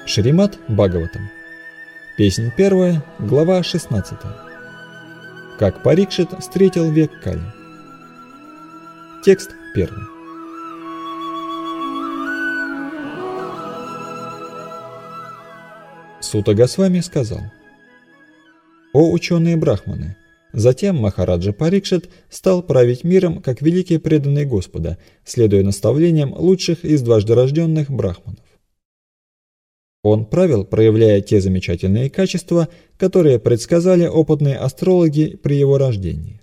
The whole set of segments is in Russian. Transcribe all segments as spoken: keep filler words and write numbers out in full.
Шримад Бхагаватам. Песнь первая, глава шестнадцатая. Как Парикшит встретил век Кали. Текст первый. Сута Госвами сказал: «О ученые брахманы, затем Махараджа Парикшит стал править миром как великий преданный Господа, следуя наставлениям лучших из дважды рожденных брахманов. Он правил, проявляя те замечательные качества, которые предсказали опытные астрологи при его рождении».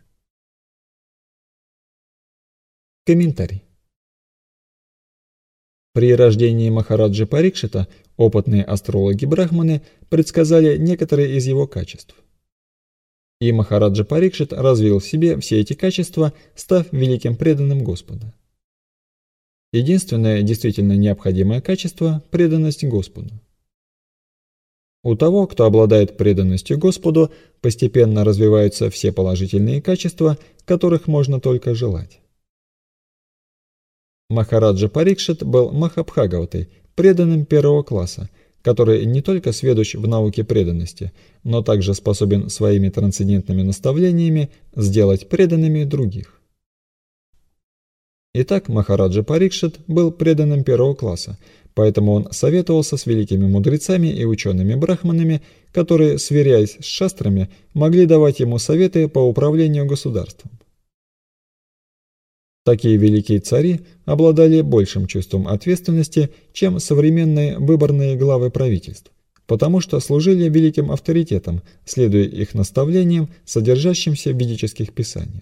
Комментарий. При рождении Махараджи Парикшита опытные астрологи-брахманы предсказали некоторые из его качеств. И Махараджа Парикшит развил в себе все эти качества, став великим преданным Господа. Единственное действительно необходимое качество – преданность Господу. У того, кто обладает преданностью Господу, постепенно развиваются все положительные качества, которых можно только желать. Махараджа Парикшит был Махабхагаватой, преданным первого класса, который не только сведущ в науке преданности, но также способен своими трансцендентными наставлениями сделать преданными других. Итак, Махараджа Парикшит был преданным первого класса, поэтому он советовался с великими мудрецами и учеными-брахманами, которые, сверяясь с шастрами, могли давать ему советы по управлению государством. Такие великие цари обладали большим чувством ответственности, чем современные выборные главы правительств, потому что служили великим авторитетом, следуя их наставлениям, содержащимся в ведических писаниях.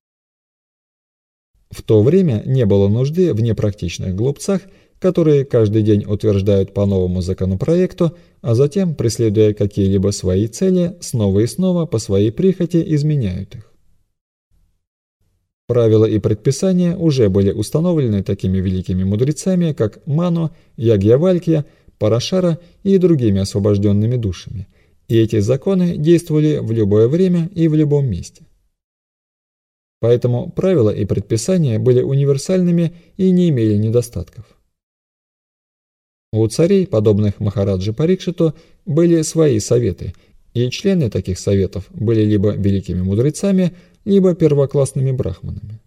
В то время не было нужды в непрактичных глупцах, которые каждый день утверждают по новому законопроекту, а затем, преследуя какие-либо свои цели, снова и снова по своей прихоти изменяют их. Правила и предписания уже были установлены такими великими мудрецами, как Ману, Ягьявалькья, Парашара и другими освобожденными душами, и эти законы действовали в любое время и в любом месте. Поэтому правила и предписания были универсальными и не имели недостатков. У царей, подобных Махараджи Парикшиту, были свои советы, и члены таких советов были либо великими мудрецами, либо первоклассными брахманами.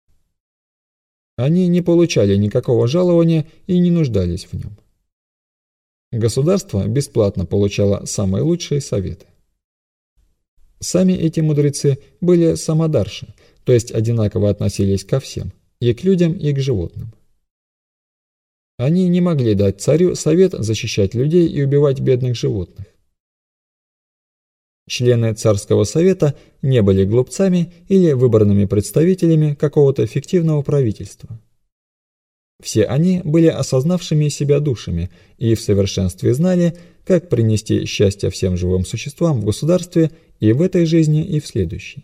Они не получали никакого жалования и не нуждались в нем. Государство бесплатно получало самые лучшие советы. Сами эти мудрецы были самадарши, то есть одинаково относились ко всем, и к людям, и к животным. Они не могли дать царю совет защищать людей и убивать бедных животных. Члены царского совета не были глупцами или выборными представителями какого-то фиктивного правительства. Все они были осознавшими себя душами и в совершенстве знали, как принести счастье всем живым существам в государстве и в этой жизни, и в следующей.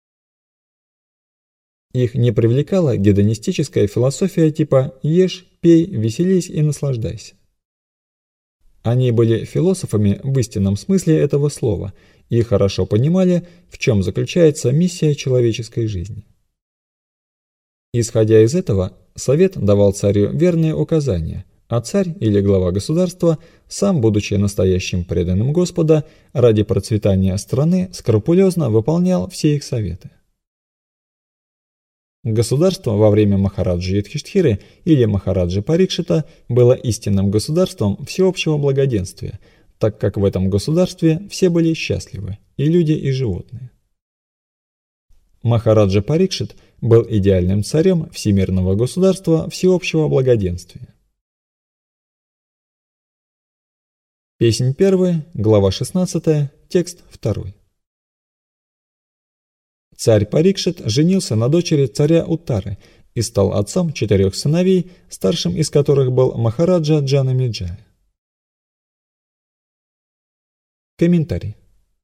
Их не привлекала гедонистическая философия типа «ешь, пей, веселись и наслаждайся». Они были философами в истинном смысле этого слова и хорошо понимали, в чем заключается миссия человеческой жизни. Исходя из этого, совет давал царю верные указания, а царь или глава государства, сам будучи настоящим преданным Господа, ради процветания страны скрупулезно выполнял все их советы. Государство во время Махараджи Юдхиштхиры или Махараджи Парикшита было истинным государством всеобщего благоденствия, так как в этом государстве все были счастливы, и люди, и животные. Махараджа Парикшит был идеальным царем всемирного государства всеобщего благоденствия. Песнь первая, глава шестнадцатая, текст второй. Царь Парикшит женился на дочери царя Уттары и стал отцом четырех сыновей, старшим из которых был Махараджа Джанамеджая. Комментарий.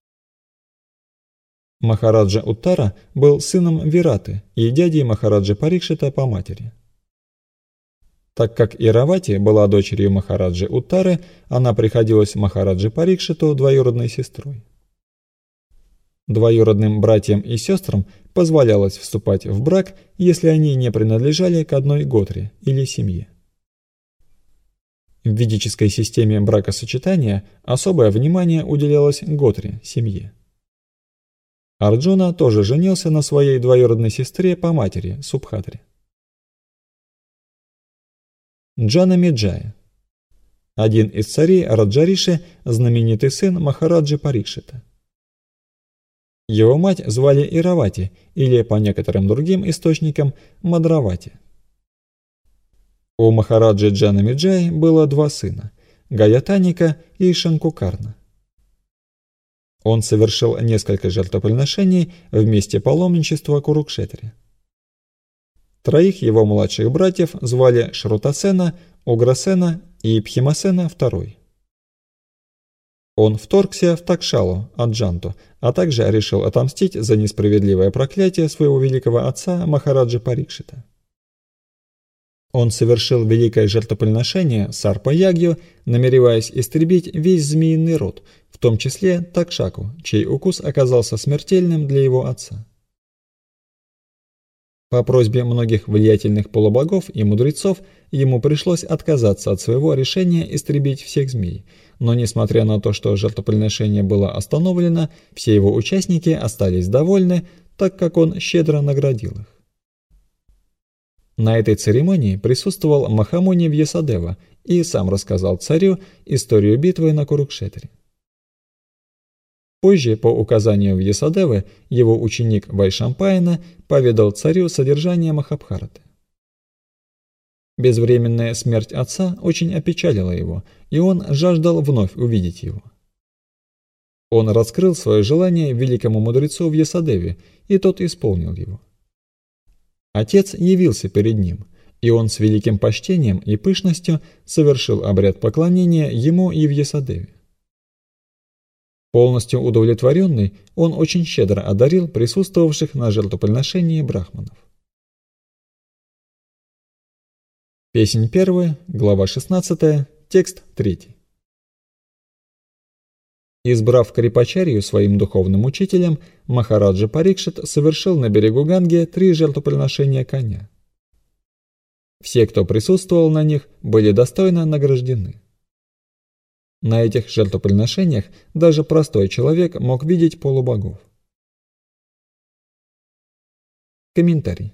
Махараджа Уттара был сыном Вираты и дядей Махараджи Парикшита по матери. Так как Иравати была дочерью Махараджи Уттары, она приходилась Махараджи Парикшиту двоюродной сестрой. Двоюродным братьям и сестрам позволялось вступать в брак, если они не принадлежали к одной готре или семье. В ведической системе бракосочетания особое внимание уделялось Готре, семье. Арджуна тоже женился на своей двоюродной сестре по матери, Субхадре. Джанамеджая. Один из царей Раджариши, знаменитый сын Махараджи Парикшита. Его мать звали Иравати, или, по некоторым другим источникам, Мадравати. У Махараджи Джанамеджаи было два сына – Гаятаника и Шанкукарна. Он совершил несколько жертвоприношений в месте паломничества Курукшетре. Троих его младших братьев звали Шрутасена, Уграсена и Пхимасена второй. Он вторгся в Такшалу, Аджанту, а также решил отомстить за несправедливое проклятие своего великого отца Махараджи Парикшита. Он совершил великое жертвоприношение Сарпа-ягью, намереваясь истребить весь змеиный род, в том числе Такшаку, чей укус оказался смертельным для его отца. По просьбе многих влиятельных полубогов и мудрецов ему пришлось отказаться от своего решения истребить всех змей, но несмотря на то, что жертвоприношение было остановлено, все его участники остались довольны, так как он щедро наградил их. На этой церемонии присутствовал Махамуни Вьясадева и сам рассказал царю историю битвы на Курукшетре. Позже, по указанию Вьясадевы, его ученик Вайшампаяна поведал царю содержание Махабхараты. Безвременная смерть отца очень опечалила его, и он жаждал вновь увидеть его. Он раскрыл свое желание великому мудрецу Вьясадеве, и тот исполнил его. Отец явился перед ним, и он с великим почтением и пышностью совершил обряд поклонения ему и Вьясадеве. Полностью удовлетворенный, он очень щедро одарил присутствовавших на жертвоприношении брахманов. Песнь первая, глава шестнадцатая, текст третий. Избрав Крипачарью своим духовным учителем, Махараджа Парикшит совершил на берегу Ганги три жертвоприношения коня. Все, кто присутствовал на них, были достойно награждены. На этих жертвоприношениях даже простой человек мог видеть полубогов. Комментарий.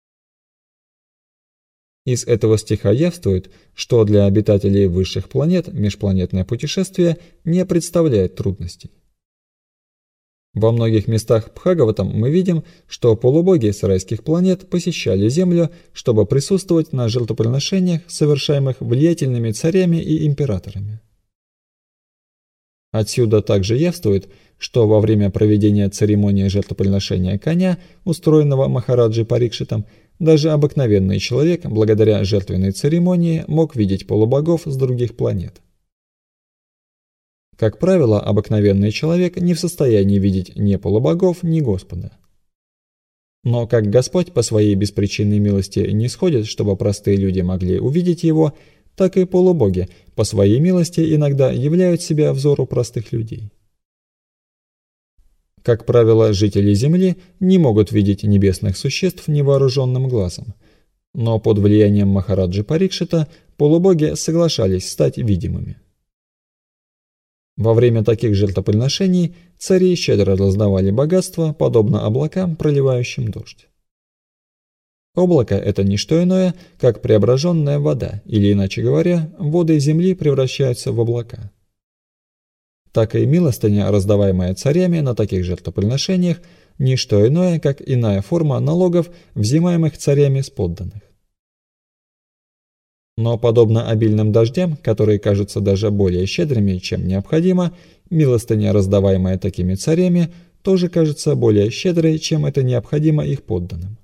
Из этого стиха явствует, что для обитателей высших планет межпланетное путешествие не представляет трудностей. Во многих местах Бхагаватам мы видим, что полубоги с райских планет посещали Землю, чтобы присутствовать на жертвоприношениях, совершаемых влиятельными царями и императорами. Отсюда также явствует, что во время проведения церемонии жертвоприношения коня, устроенного Махараджей Парикшитом, даже обыкновенный человек, благодаря жертвенной церемонии, мог видеть полубогов с других планет. Как правило, обыкновенный человек не в состоянии видеть ни полубогов, ни Господа. Но как Господь по своей беспричинной милости не сходит, чтобы простые люди могли увидеть Его, так и полубоги по своей милости иногда являют себя взору простых людей. Как правило, жители Земли не могут видеть небесных существ невооруженным глазом, но под влиянием Махараджи Парикшита полубоги соглашались стать видимыми. Во время таких жертвоприношений цари щедро раздавали богатство, подобно облакам, проливающим дождь. Облако – это не что иное, как преображенная вода, или, иначе говоря, воды земли превращаются в облака. Так и милостыня, раздаваемая царями на таких жертвоприношениях, не что иное, как иная форма налогов, взимаемых царями с подданных. Но подобно обильным дождям, которые кажутся даже более щедрыми, чем необходимо, милостыня, раздаваемая такими царями, тоже кажется более щедрой, чем это необходимо их подданным.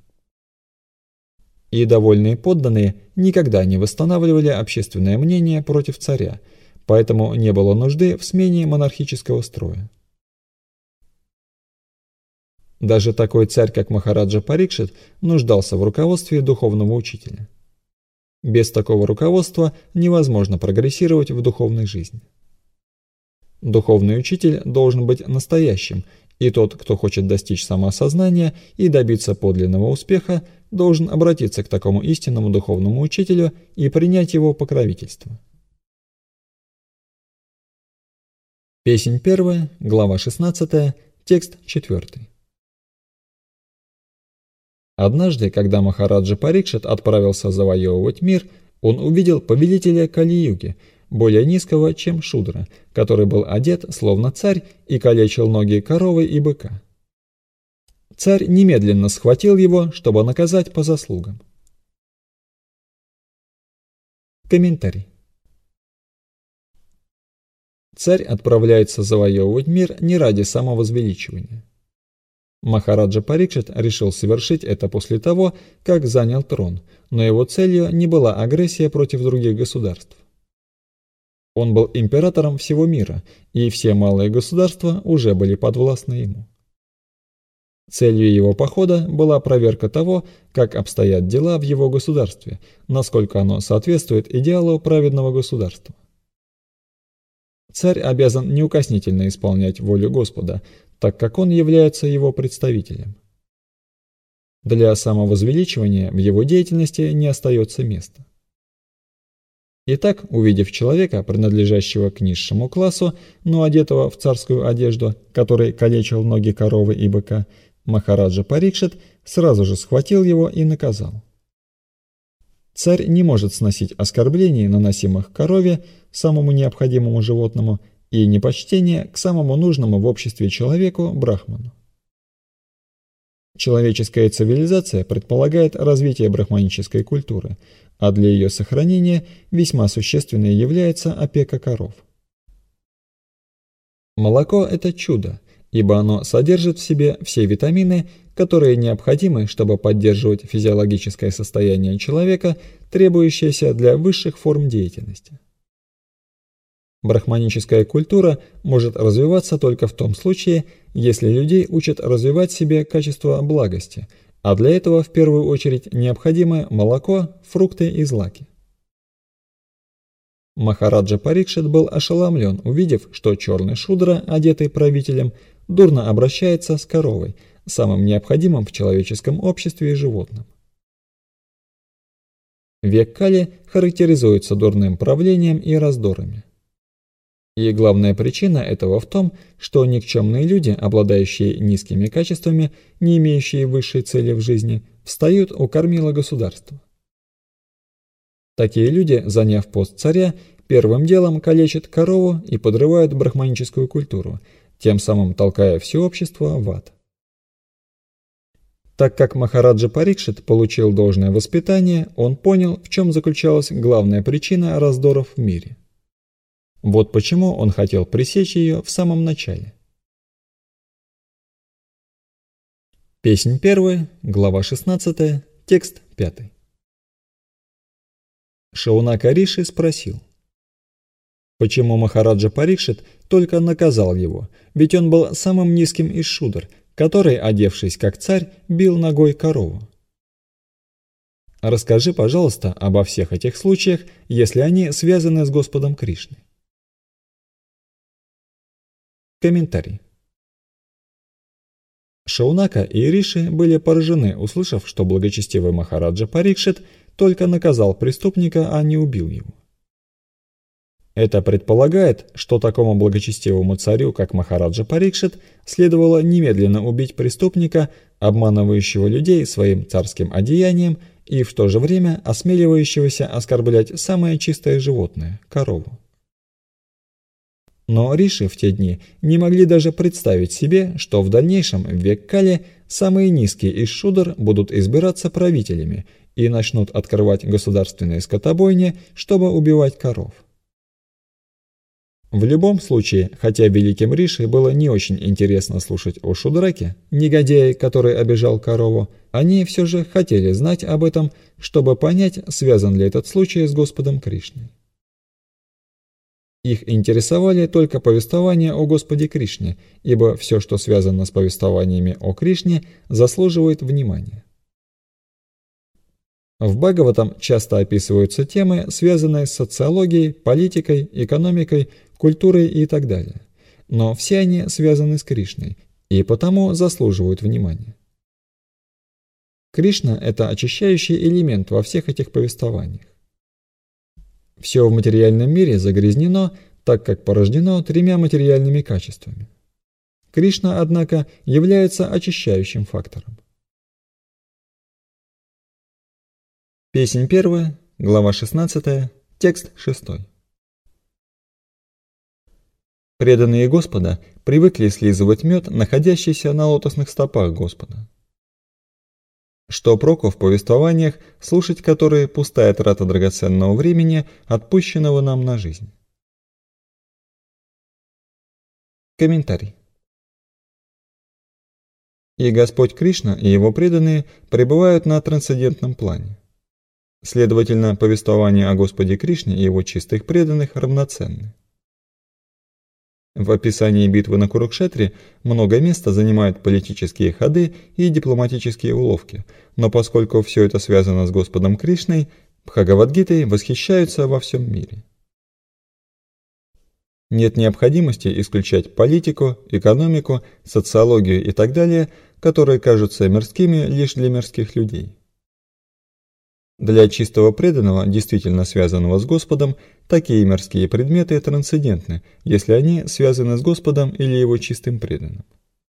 И довольные подданные никогда не восстанавливали общественное мнение против царя, поэтому не было нужды в смене монархического строя. Даже такой царь, как Махараджа Парикшит, нуждался в руководстве духовного учителя. Без такого руководства невозможно прогрессировать в духовной жизни. Духовный учитель должен быть настоящим, и тот, кто хочет достичь самоосознания и добиться подлинного успеха, должен обратиться к такому истинному духовному учителю и принять его покровительство. Песнь первая, глава шестнадцатая, текст четвёртый. Однажды, когда Махараджа Парикшит отправился завоевывать мир, он увидел повелителя Кали-юги, более низкого, чем Шудра, который был одет словно царь и калечил ноги коровы и быка. Царь немедленно схватил его, чтобы наказать по заслугам. Комментарий. Царь отправляется завоевывать мир не ради самовозвеличивания. Махараджа Парикшит решил совершить это после того, как занял трон, но его целью не была агрессия против других государств. Он был императором всего мира, и все малые государства уже были подвластны ему. Целью его похода была проверка того, как обстоят дела в его государстве, насколько оно соответствует идеалу праведного государства. Царь обязан неукоснительно исполнять волю Господа, так как он является его представителем. Для самовозвеличивания в его деятельности не остается места. Итак, увидев человека, принадлежащего к низшему классу, но одетого в царскую одежду, который калечил ноги коровы и быка, Махараджа Парикшит сразу же схватил его и наказал. Царь не может сносить оскорблений, наносимых корове, самому необходимому животному, и непочтение к самому нужному в обществе человеку, брахману. Человеческая цивилизация предполагает развитие брахманической культуры, а для ее сохранения весьма существенной является опека коров. Молоко – это чудо, ибо оно содержит в себе все витамины, которые необходимы, чтобы поддерживать физиологическое состояние человека, требующееся для высших форм деятельности. Брахманическая культура может развиваться только в том случае, если людей учат развивать в себе качество благости, а для этого в первую очередь необходимы молоко, фрукты и злаки. Махараджа Парикшит был ошеломлен, увидев, что черный шудра, одетый правителем, дурно обращается с коровой, самым необходимым в человеческом обществе и животным. Век Кали характеризуется дурным правлением и раздорами. И главная причина этого в том, что никчемные люди, обладающие низкими качествами, не имеющие высшей цели в жизни, встают у кормила государства. Такие люди, заняв пост царя, первым делом калечат корову и подрывают брахманическую культуру, тем самым толкая все общество в ад. Так как Махараджа Парикшит получил должное воспитание, он понял, в чем заключалась главная причина раздоров в мире. Вот почему он хотел пресечь ее в самом начале. Песнь первая, глава шестнадцатая, текст пятый. Шаунака Риши спросил, почему Махараджа Парикшит только наказал его, ведь он был самым низким из шудр, который, одевшись как царь, бил ногой корову. Расскажи, пожалуйста, обо всех этих случаях, если они связаны с Господом Кришной. Комментарий. Шаунака и Риши были поражены, услышав, что благочестивый Махараджа Парикшит только наказал преступника, а не убил его. Это предполагает, что такому благочестивому царю, как Махараджа Парикшит, следовало немедленно убить преступника, обманывающего людей своим царским одеянием и в то же время осмеливающегося оскорблять самое чистое животное – корову. Но Риши в те дни не могли даже представить себе, что в дальнейшем в век Кали самые низкие из шудр будут избираться правителями и начнут открывать государственные скотобойни, чтобы убивать коров. В любом случае, хотя великим Риши было не очень интересно слушать о Шудраке, негодяе, который обижал корову, они все же хотели знать об этом, чтобы понять, связан ли этот случай с Господом Кришной. Их интересовали только повествования о Господе Кришне, ибо все, что связано с повествованиями о Кришне, заслуживает внимания. В Бхагаватам часто описываются темы, связанные с социологией, политикой, экономикой, культурой и так далее. Но все они связаны с Кришной, и потому заслуживают внимания. Кришна – это очищающий элемент во всех этих повествованиях. Все в материальном мире загрязнено, так как порождено тремя материальными качествами. Кришна, однако, является очищающим фактором. Песнь первая, глава шестнадцатая, текст шестой. Преданные Господа привыкли слизывать мед, находящийся на лотосных стопах Господа. Что проку в повествованиях, слушать которые пустая трата драгоценного времени, отпущенного нам на жизнь? Комментарий. И Господь Кришна, и Его преданные пребывают на трансцендентном плане. Следовательно, повествования о Господе Кришне и Его чистых преданных равноценны. В описании битвы на Курукшетре много места занимают политические ходы и дипломатические уловки, но поскольку все это связано с Господом Кришной, Бхагавад-гитой восхищаются во всем мире. Нет необходимости исключать политику, экономику, социологию и так далее, которые кажутся мирскими лишь для мирских людей. Для чистого преданного, действительно связанного с Господом, такие мирские предметы трансцендентны, если они связаны с Господом или Его чистым преданным.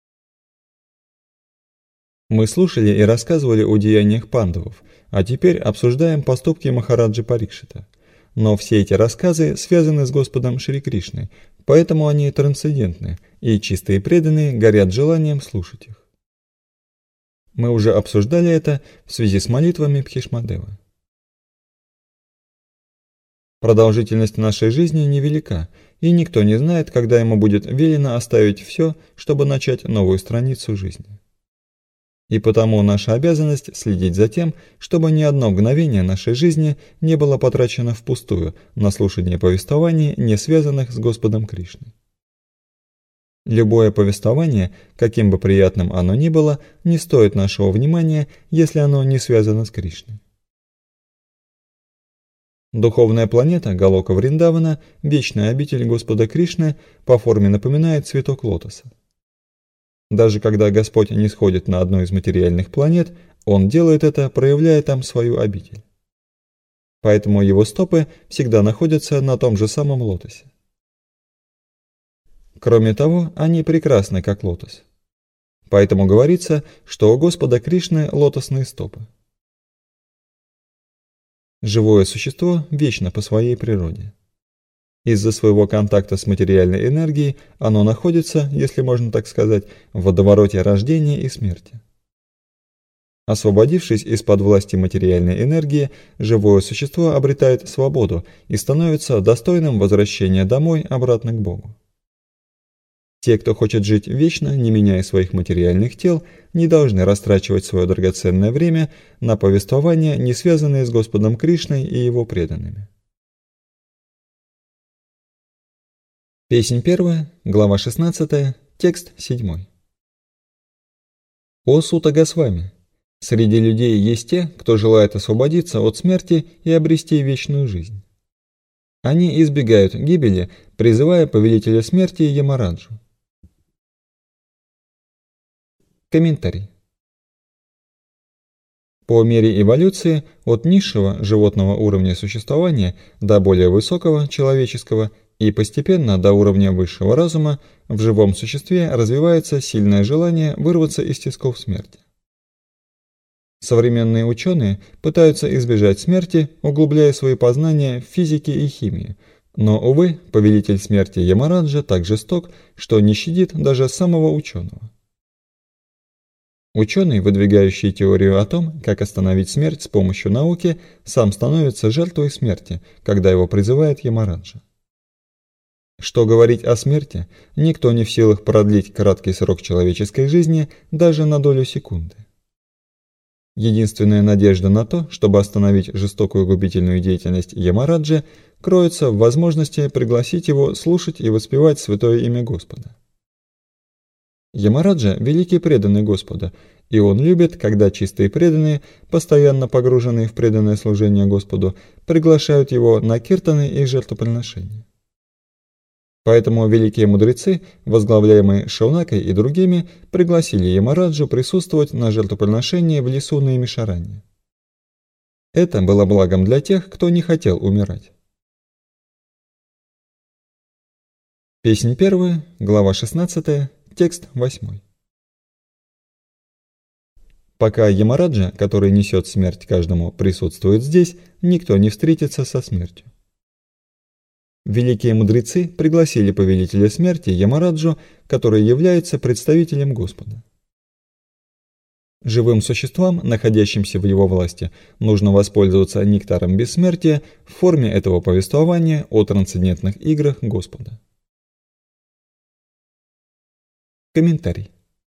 Мы слушали и рассказывали о деяниях пандавов, а теперь обсуждаем поступки Махараджи Парикшита. Но все эти рассказы связаны с Господом Шри Кришной, поэтому они трансцендентны, и чистые преданные горят желанием слушать их. Мы уже обсуждали это в связи с молитвами Бхишмадевы. Продолжительность нашей жизни невелика, и никто не знает, когда ему будет велено оставить все, чтобы начать новую страницу жизни. И потому наша обязанность следить за тем, чтобы ни одно мгновение нашей жизни не было потрачено впустую на слушание повествований, не связанных с Господом Кришной. Любое повествование, каким бы приятным оно ни было, не стоит нашего внимания, если оно не связано с Кришной. Духовная планета Галока Вриндавана, вечная обитель Господа Кришны, по форме напоминает цветок лотоса. Даже когда Господь не сходит на одну из материальных планет, Он делает это, проявляя там свою обитель. Поэтому Его стопы всегда находятся на том же самом лотосе. Кроме того, они прекрасны, как лотос. Поэтому говорится, что у Господа Кришны лотосные стопы. Живое существо вечно по своей природе. Из-за своего контакта с материальной энергией оно находится, если можно так сказать, в водовороте рождения и смерти. Освободившись из-под власти материальной энергии, живое существо обретает свободу и становится достойным возвращения домой обратно к Богу. Те, кто хочет жить вечно, не меняя своих материальных тел, не должны растрачивать свое драгоценное время на повествования, не связанные с Господом Кришной и Его преданными. Песнь первая, глава шестнадцатая, текст седьмой. О Сута Госвами! Среди людей есть те, кто желает освободиться от смерти и обрести вечную жизнь. Они избегают гибели, призывая повелителя смерти Ямараджу. Комментарий. По мере эволюции от низшего животного уровня существования до более высокого человеческого и постепенно до уровня высшего разума в живом существе развивается сильное желание вырваться из тисков смерти. Современные ученые пытаются избежать смерти, углубляя свои познания в физике и химии, но, увы, повелитель смерти Ямараджа так жесток, что не щадит даже самого ученого. Ученый, выдвигающий теорию о том, как остановить смерть с помощью науки, сам становится жертвой смерти, когда его призывает Ямараджа. Что говорить о смерти, никто не в силах продлить краткий срок человеческой жизни даже на долю секунды. Единственная надежда на то, чтобы остановить жестокую губительную деятельность Ямараджи, кроется в возможности пригласить его слушать и воспевать святое имя Господа. Ямараджа – великий преданный Господа, и он любит, когда чистые преданные, постоянно погруженные в преданное служение Господу, приглашают его на киртаны и жертвоприношения. Поэтому великие мудрецы, возглавляемые Шаунакой и другими, пригласили Ямараджу присутствовать на жертвоприношении в лесу Наймишаране. Это было благом для тех, кто не хотел умирать. Песнь первая, глава шестнадцатая, текст восьмой. Пока Ямараджа, который несет смерть каждому, присутствует здесь, никто не встретится со смертью. Великие мудрецы пригласили повелителя смерти Ямараджу, который является представителем Господа. Живым существам, находящимся в его власти, нужно воспользоваться нектаром бессмертия в форме этого повествования о трансцендентных играх Господа. Комментарий.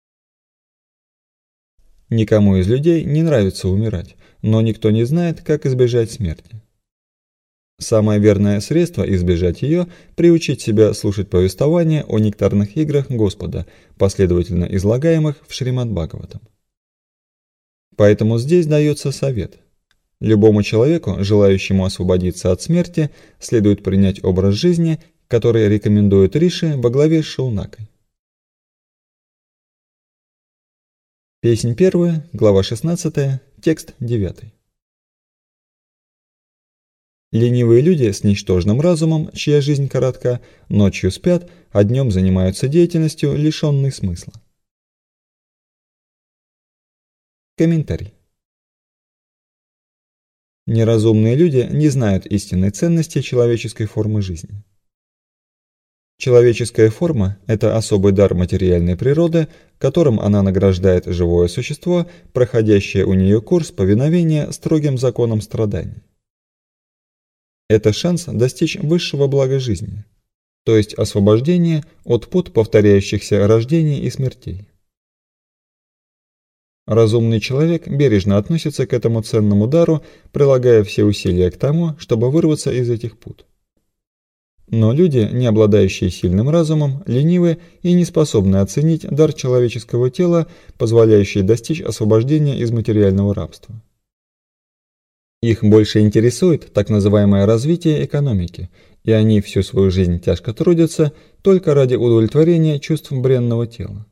Никому из людей не нравится умирать, но никто не знает, как избежать смерти. Самое верное средство избежать ее – приучить себя слушать повествования о нектарных играх Господа, последовательно излагаемых в Шримад-Бхагаватам. Поэтому здесь дается совет. Любому человеку, желающему освободиться от смерти, следует принять образ жизни, который рекомендует Риши во главе с Шаунакой. Песнь первая, глава шестнадцатая, текст девятый. Ленивые люди с ничтожным разумом, чья жизнь коротка, ночью спят, а днем занимаются деятельностью, лишенной смысла. Комментарий. Неразумные люди не знают истинной ценности человеческой формы жизни. Человеческая форма – это особый дар материальной природы, которым она награждает живое существо, проходящее у нее курс повиновения строгим законам страданий. Это шанс достичь высшего блага жизни, то есть освобождения от пут повторяющихся рождений и смертей. Разумный человек бережно относится к этому ценному дару, прилагая все усилия к тому, чтобы вырваться из этих пут. Но люди, не обладающие сильным разумом, ленивы и не способны оценить дар человеческого тела, позволяющий достичь освобождения из материального рабства. Их больше интересует так называемое развитие экономики, и они всю свою жизнь тяжко трудятся только ради удовлетворения чувств бренного тела.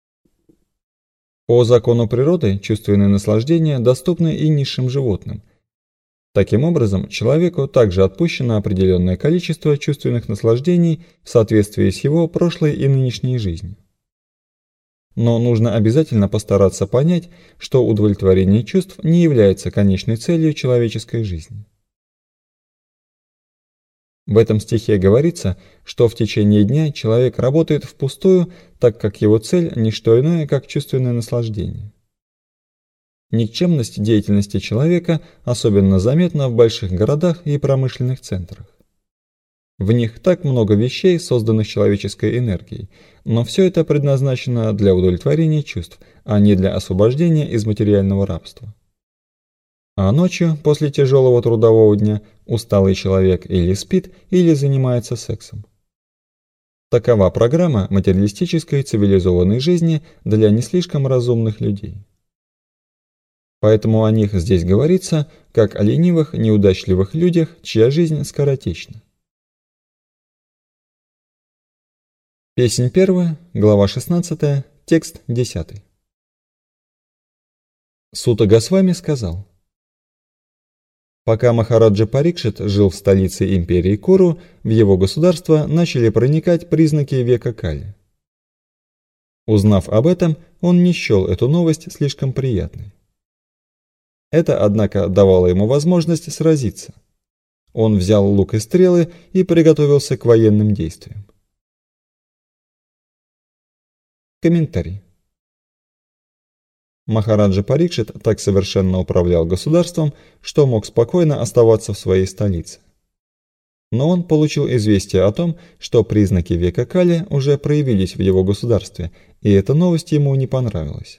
По закону природы чувственные наслаждения доступны и низшим животным. Таким образом, человеку также отпущено определенное количество чувственных наслаждений в соответствии с его прошлой и нынешней жизнью. Но нужно обязательно постараться понять, что удовлетворение чувств не является конечной целью человеческой жизни. В этом стихе говорится, что в течение дня человек работает впустую, так как его цель – не что иное, как чувственное наслаждение. Никчемность деятельности человека особенно заметна в больших городах и промышленных центрах. В них так много вещей, созданных человеческой энергией, но все это предназначено для удовлетворения чувств, а не для освобождения из материального рабства. А ночью, после тяжелого трудового дня, усталый человек или спит, или занимается сексом. Такова программа материалистической цивилизованной жизни для не слишком разумных людей. Поэтому о них здесь говорится, как о ленивых, неудачливых людях, чья жизнь скоротечна. Песнь первая, глава шестнадцатая, текст десятый. Сута Госвами сказал: пока Махараджа Парикшит жил в столице империи Куру, в его государство начали проникать признаки века Кали. Узнав об этом, он не счел эту новость слишком приятной. Это, однако, давало ему возможность сразиться. Он взял лук и стрелы и приготовился к военным действиям. Комментарий. Махараджа Парикшит так совершенно управлял государством, что мог спокойно оставаться в своей столице. Но он получил известие о том, что признаки века Кали уже проявились в его государстве, и эта новость ему не понравилась.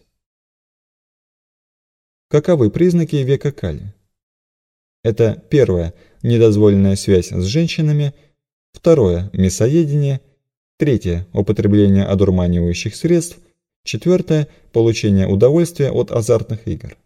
Каковы признаки века Кали? Это первое – недозволенная связь с женщинами, второе – мясоедение, третье – употребление одурманивающих средств, четвертое – получение удовольствия от азартных игр.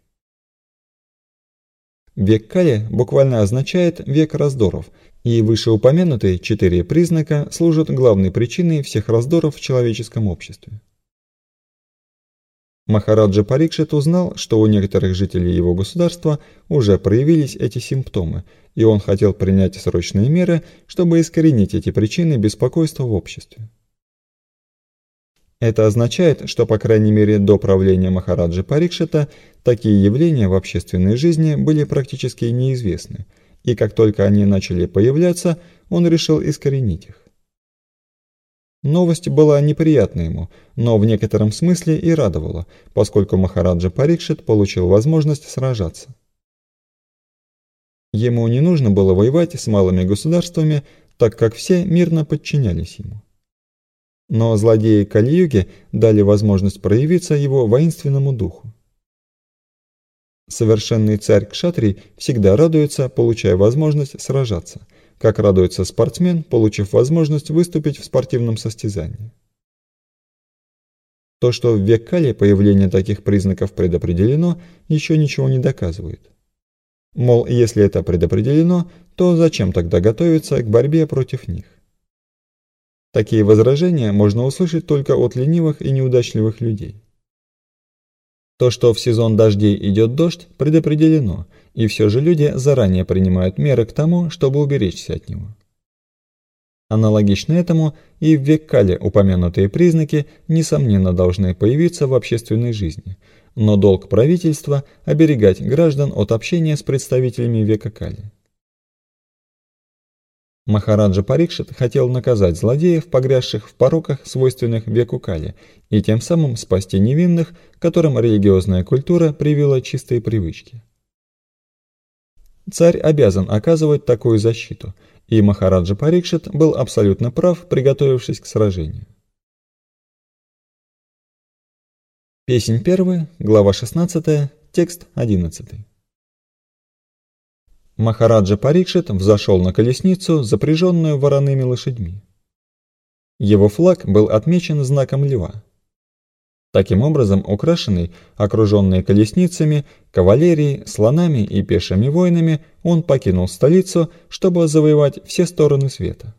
Век Кали буквально означает век раздоров, и вышеупомянутые четыре признака служат главной причиной всех раздоров в человеческом обществе. Махараджа Парикшит узнал, что у некоторых жителей его государства уже проявились эти симптомы, и он хотел принять срочные меры, чтобы искоренить эти причины беспокойства в обществе. Это означает, что, по крайней мере, до правления Махараджи Парикшита такие явления в общественной жизни были практически неизвестны, и как только они начали появляться, он решил искоренить их. Новость была неприятна ему, но в некотором смысле и радовала, поскольку Махараджа Парикшит получил возможность сражаться. Ему не нужно было воевать с малыми государствами, так как все мирно подчинялись ему. Но злодеи Кали-юги дали возможность проявиться его воинственному духу. Совершенный царь Кшатрий всегда радуется, получая возможность сражаться, как радуется спортсмен, получив возможность выступить в спортивном состязании. То, что в век Кали появление таких признаков предопределено, еще ничего не доказывает. Мол, если это предопределено, то зачем тогда готовиться к борьбе против них? Такие возражения можно услышать только от ленивых и неудачливых людей. То, что в сезон дождей идет дождь, предопределено, и все же люди заранее принимают меры к тому, чтобы уберечься от него. Аналогично этому и в век Кали упомянутые признаки, несомненно, должны появиться в общественной жизни, но долг правительства – оберегать граждан от общения с представителями века Кали. Махараджа Парикшит хотел наказать злодеев, погрязших в пороках, свойственных веку Кали, и тем самым спасти невинных, которым религиозная культура привила чистые привычки. Царь обязан оказывать такую защиту, и Махараджа Парикшит был абсолютно прав, приготовившись к сражению. Песнь первая, глава шестнадцатая, текст одиннадцатый. Махараджа Парикшит взошел на колесницу, запряженную вороными лошадьми. Его флаг был отмечен знаком льва. Таким образом, украшенный, окруженный колесницами, кавалерией, слонами и пешими воинами, он покинул столицу, чтобы завоевать все стороны света.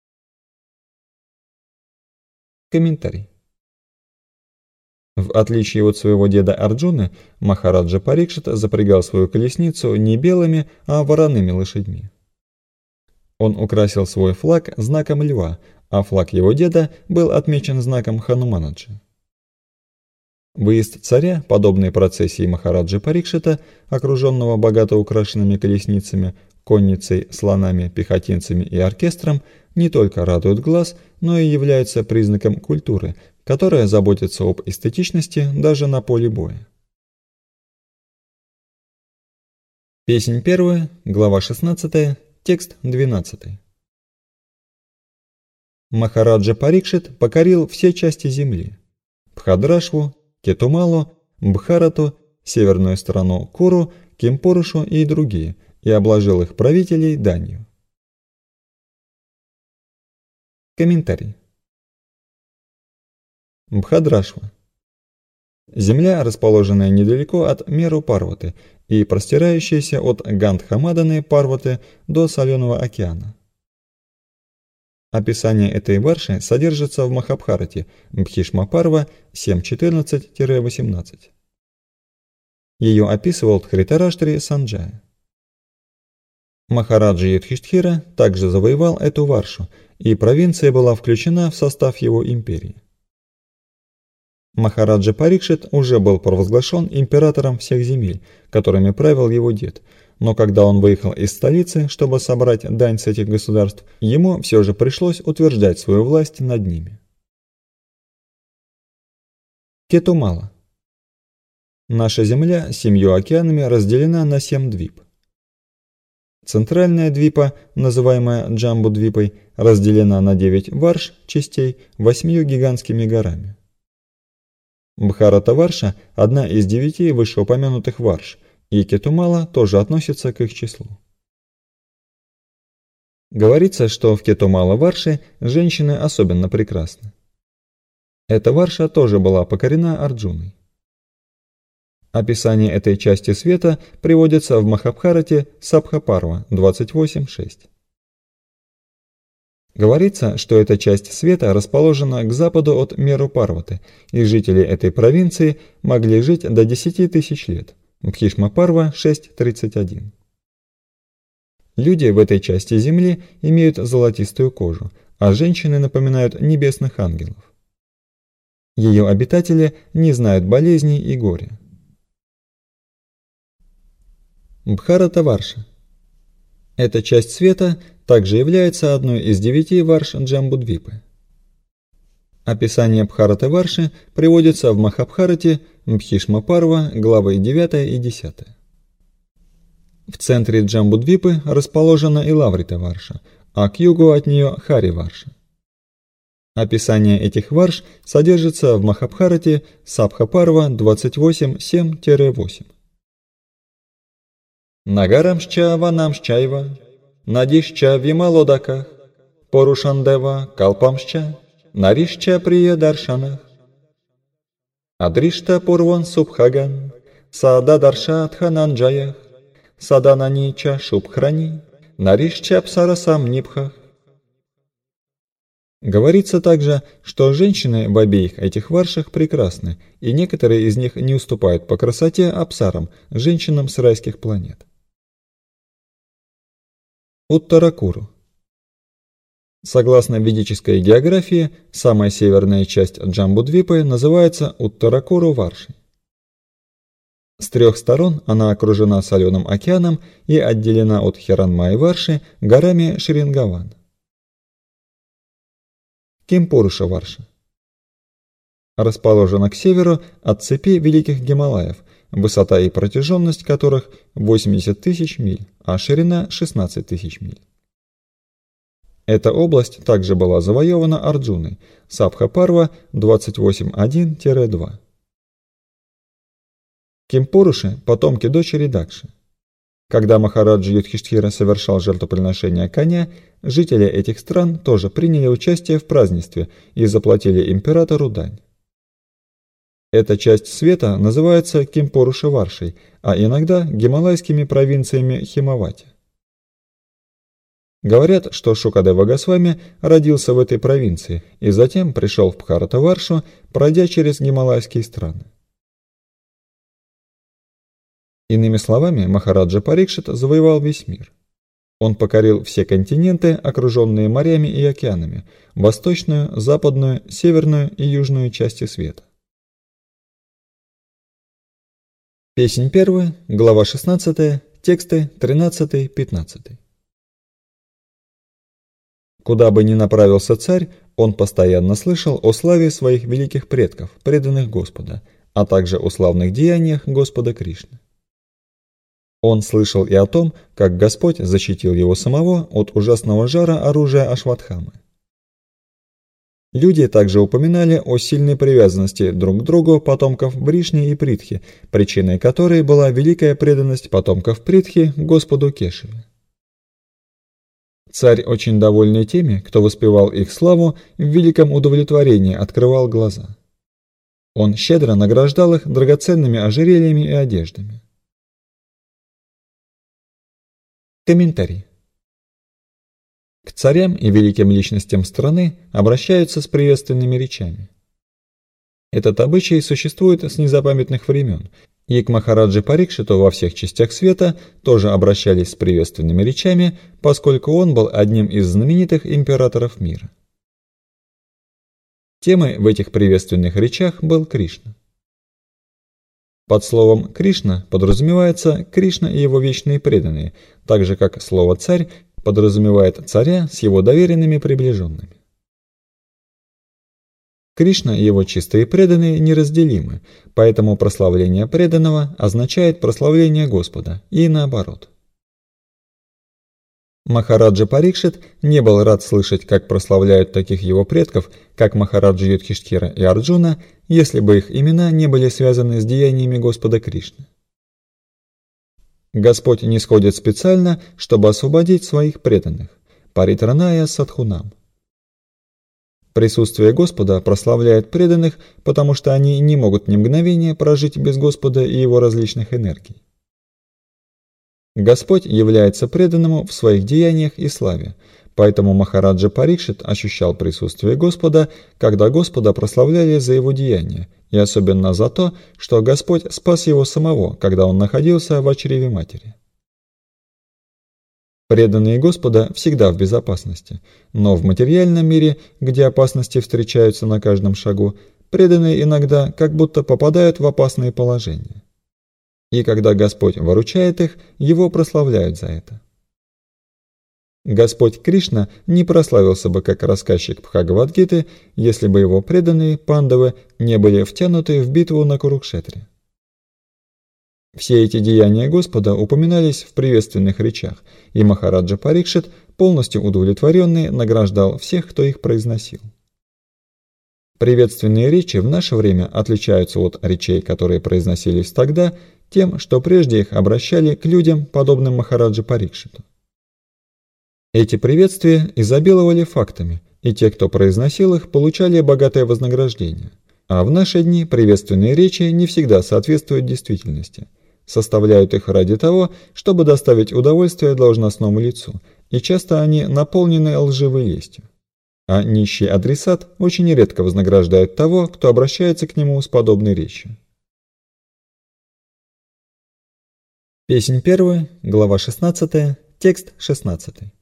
Комментарий. В отличие от своего деда Арджуны, Махараджа Парикшит запрягал свою колесницу не белыми, а вороными лошадьми. Он украсил свой флаг знаком льва, а флаг его деда был отмечен знаком Хануманаджи. Выезд царя, подобный процессии Махараджи Парикшита, окруженного богато украшенными колесницами, конницей, слонами, пехотинцами и оркестром, не только радует глаз, но и является признаком культуры, которая заботится об эстетичности даже на поле боя. Песнь первая, глава шестнадцатая, текст двенадцатый. Махараджа Парикшит покорил все части земли – Бхадрашву, Кетумалу, Бхарату, северную сторону Куру, Кемпурушу и другие, и обложил их правителей данью. Комментарий. Бхадрашва. Земля, расположенная недалеко от Меру-Парваты и простирающаяся от Гандхамаданы Парваты до Соленого океана. Описание этой варши содержится в Махабхарате Бхишма-Парва семь четырнадцать восемнадцать. Ее описывал Дхритараштри Санджая. Махараджа Юдхиштхира также завоевал эту варшу, и провинция была включена в состав его империи. Махараджа Парикшит уже был провозглашен императором всех земель, которыми правил его дед, но когда он выехал из столицы, чтобы собрать дань с этих государств, ему все же пришлось утверждать свою власть над ними. Кетумала. Наша земля семью океанами разделена на семь двип. Центральная двипа, называемая Джамбу-двипой, разделена на девять варш, частей, восьмью гигантскими горами. Бхарата-варша – одна из девяти вышеупомянутых варш, и Кетумала тоже относится к их числу. Говорится, что в Кетумала-варше женщины особенно прекрасны. Эта варша тоже была покорена Арджуной. Описание этой части света приводится в Махабхарате Сабха-Парва двадцать восемь шесть. Говорится, что эта часть света расположена к западу от Меру-Парваты, и жители этой провинции могли жить до десяти тысяч лет. Бхишма-Парва шесть тридцать один. Люди в этой части земли имеют золотистую кожу, а женщины напоминают небесных ангелов. Ее обитатели не знают болезней и горя. Бхарата-варша. Эта часть света также является одной из девяти варш Джамбудвипы. Описание Бхарата-варши приводится в Махабхарате, Бхишма-Парва, главы девятая и десятая. В центре Джамбудвипы расположена и Лаврита-варша, а к югу от нее Хари-варша. Описание этих варш содержится в Махабхарате Сабха-Парва двадцать восемь семь восемь. Нагарамшча ванамшчайва, надишча вималодаках, порушандева калпамшча, наришча прия даршанах. Адришта пурван субхаган, сада дарша тхананджаях, садананича шубхрани, наришча псарасам нипхах. Говорится также, что женщины в обеих этих варшах прекрасны, и некоторые из них не уступают по красоте апсарам, женщинам с райских планет. Уттаракуру. Согласно ведической географии, самая северная часть Джамбудвипы называется Уттаракуру-варшей. С трех сторон она окружена соленым океаном и отделена от Хиранмай-варши горами Шрингаван. Кемпуруша-варша. Расположена к северу от цепи Великих Гималаев, высота и протяженность которых восемьдесят тысяч миль, а ширина шестнадцать тысяч миль. Эта область также была завоевана Арджуной, Сабха-Парва двадцать восемь один два. Кемпуруши – потомки дочери Дакши. Когда Махараджа Юдхиштхира совершал жертвоприношение коня, жители этих стран тоже приняли участие в празднестве и заплатили императору дань. Эта часть света называется Кемпуруша-варшей, а иногда гималайскими провинциями Химавати. Говорят, что Шукадева Госвами родился в этой провинции и затем пришел в Бхарата-варшу, пройдя через гималайские страны. Иными словами, Махараджа Парикшит завоевал весь мир. Он покорил все континенты, окруженные морями и океанами, восточную, западную, северную и южную части света. Песнь первая, глава шестнадцатая, тексты тринадцатый-пятнадцатый. Куда бы ни направился царь, он постоянно слышал о славе своих великих предков, преданных Господа, а также о славных деяниях Господа Кришны. Он слышал и о том, как Господь защитил его самого от ужасного жара оружия Ашватхамы. Люди также упоминали о сильной привязанности друг к другу потомков Вришни и Притхи, причиной которой была великая преданность потомков Притхи Господу Кешаве. Царь, очень довольный теми, кто воспевал их славу, в великом удовлетворении открывал глаза. Он щедро награждал их драгоценными ожерельями и одеждами. Комментарий. К царям и великим личностям страны обращаются с приветственными речами. Этот обычай существует с незапамятных времен, и к Махараджи Парикшиту во всех частях света тоже обращались с приветственными речами, поскольку он был одним из знаменитых императоров мира. Темой в этих приветственных речах был Кришна. Под словом «Кришна» подразумевается Кришна и его вечные преданные, так же как слово «царь» подразумевает царя с его доверенными приближенными. Кришна и его чистые преданные неразделимы, поэтому прославление преданного означает прославление Господа, и наоборот. Махараджа Парикшит не был рад слышать, как прославляют таких его предков, как Махараджа Юдхиштхира и Арджуна, если бы их имена не были связаны с деяниями Господа Кришны. Господь нисходит специально, чтобы освободить своих преданных, паритраная садхунам. Присутствие Господа прославляет преданных, потому что они не могут ни мгновения прожить без Господа и его различных энергий. Господь является преданному в своих деяниях и славе, поэтому Махараджа Парикшит ощущал присутствие Господа, когда Господа прославляли за его деяния, и особенно за то, что Господь спас его самого, когда он находился в чреве матери. Преданные Господа всегда в безопасности, но в материальном мире, где опасности встречаются на каждом шагу, преданные иногда как будто попадают в опасные положения. И когда Господь выручает их, его прославляют за это. Господь Кришна не прославился бы как рассказчик Бхагавад-гиты, если бы его преданные пандавы не были втянуты в битву на Курукшетре. Все эти деяния Господа упоминались в приветственных речах, и Махараджа Парикшит, полностью удовлетворенный, награждал всех, кто их произносил. Приветственные речи в наше время отличаются от речей, которые произносились тогда, тем, что прежде их обращали к людям, подобным Махараджа Парикшиту. Эти приветствия изобиловали фактами, и те, кто произносил их, получали богатое вознаграждение. А в наши дни приветственные речи не всегда соответствуют действительности. Составляют их ради того, чтобы доставить удовольствие должностному лицу, и часто они наполнены лживой лестью. А нищий адресат очень редко вознаграждает того, кто обращается к нему с подобной речью. Песнь первая, глава шестнадцатая, текст шестнадцатый.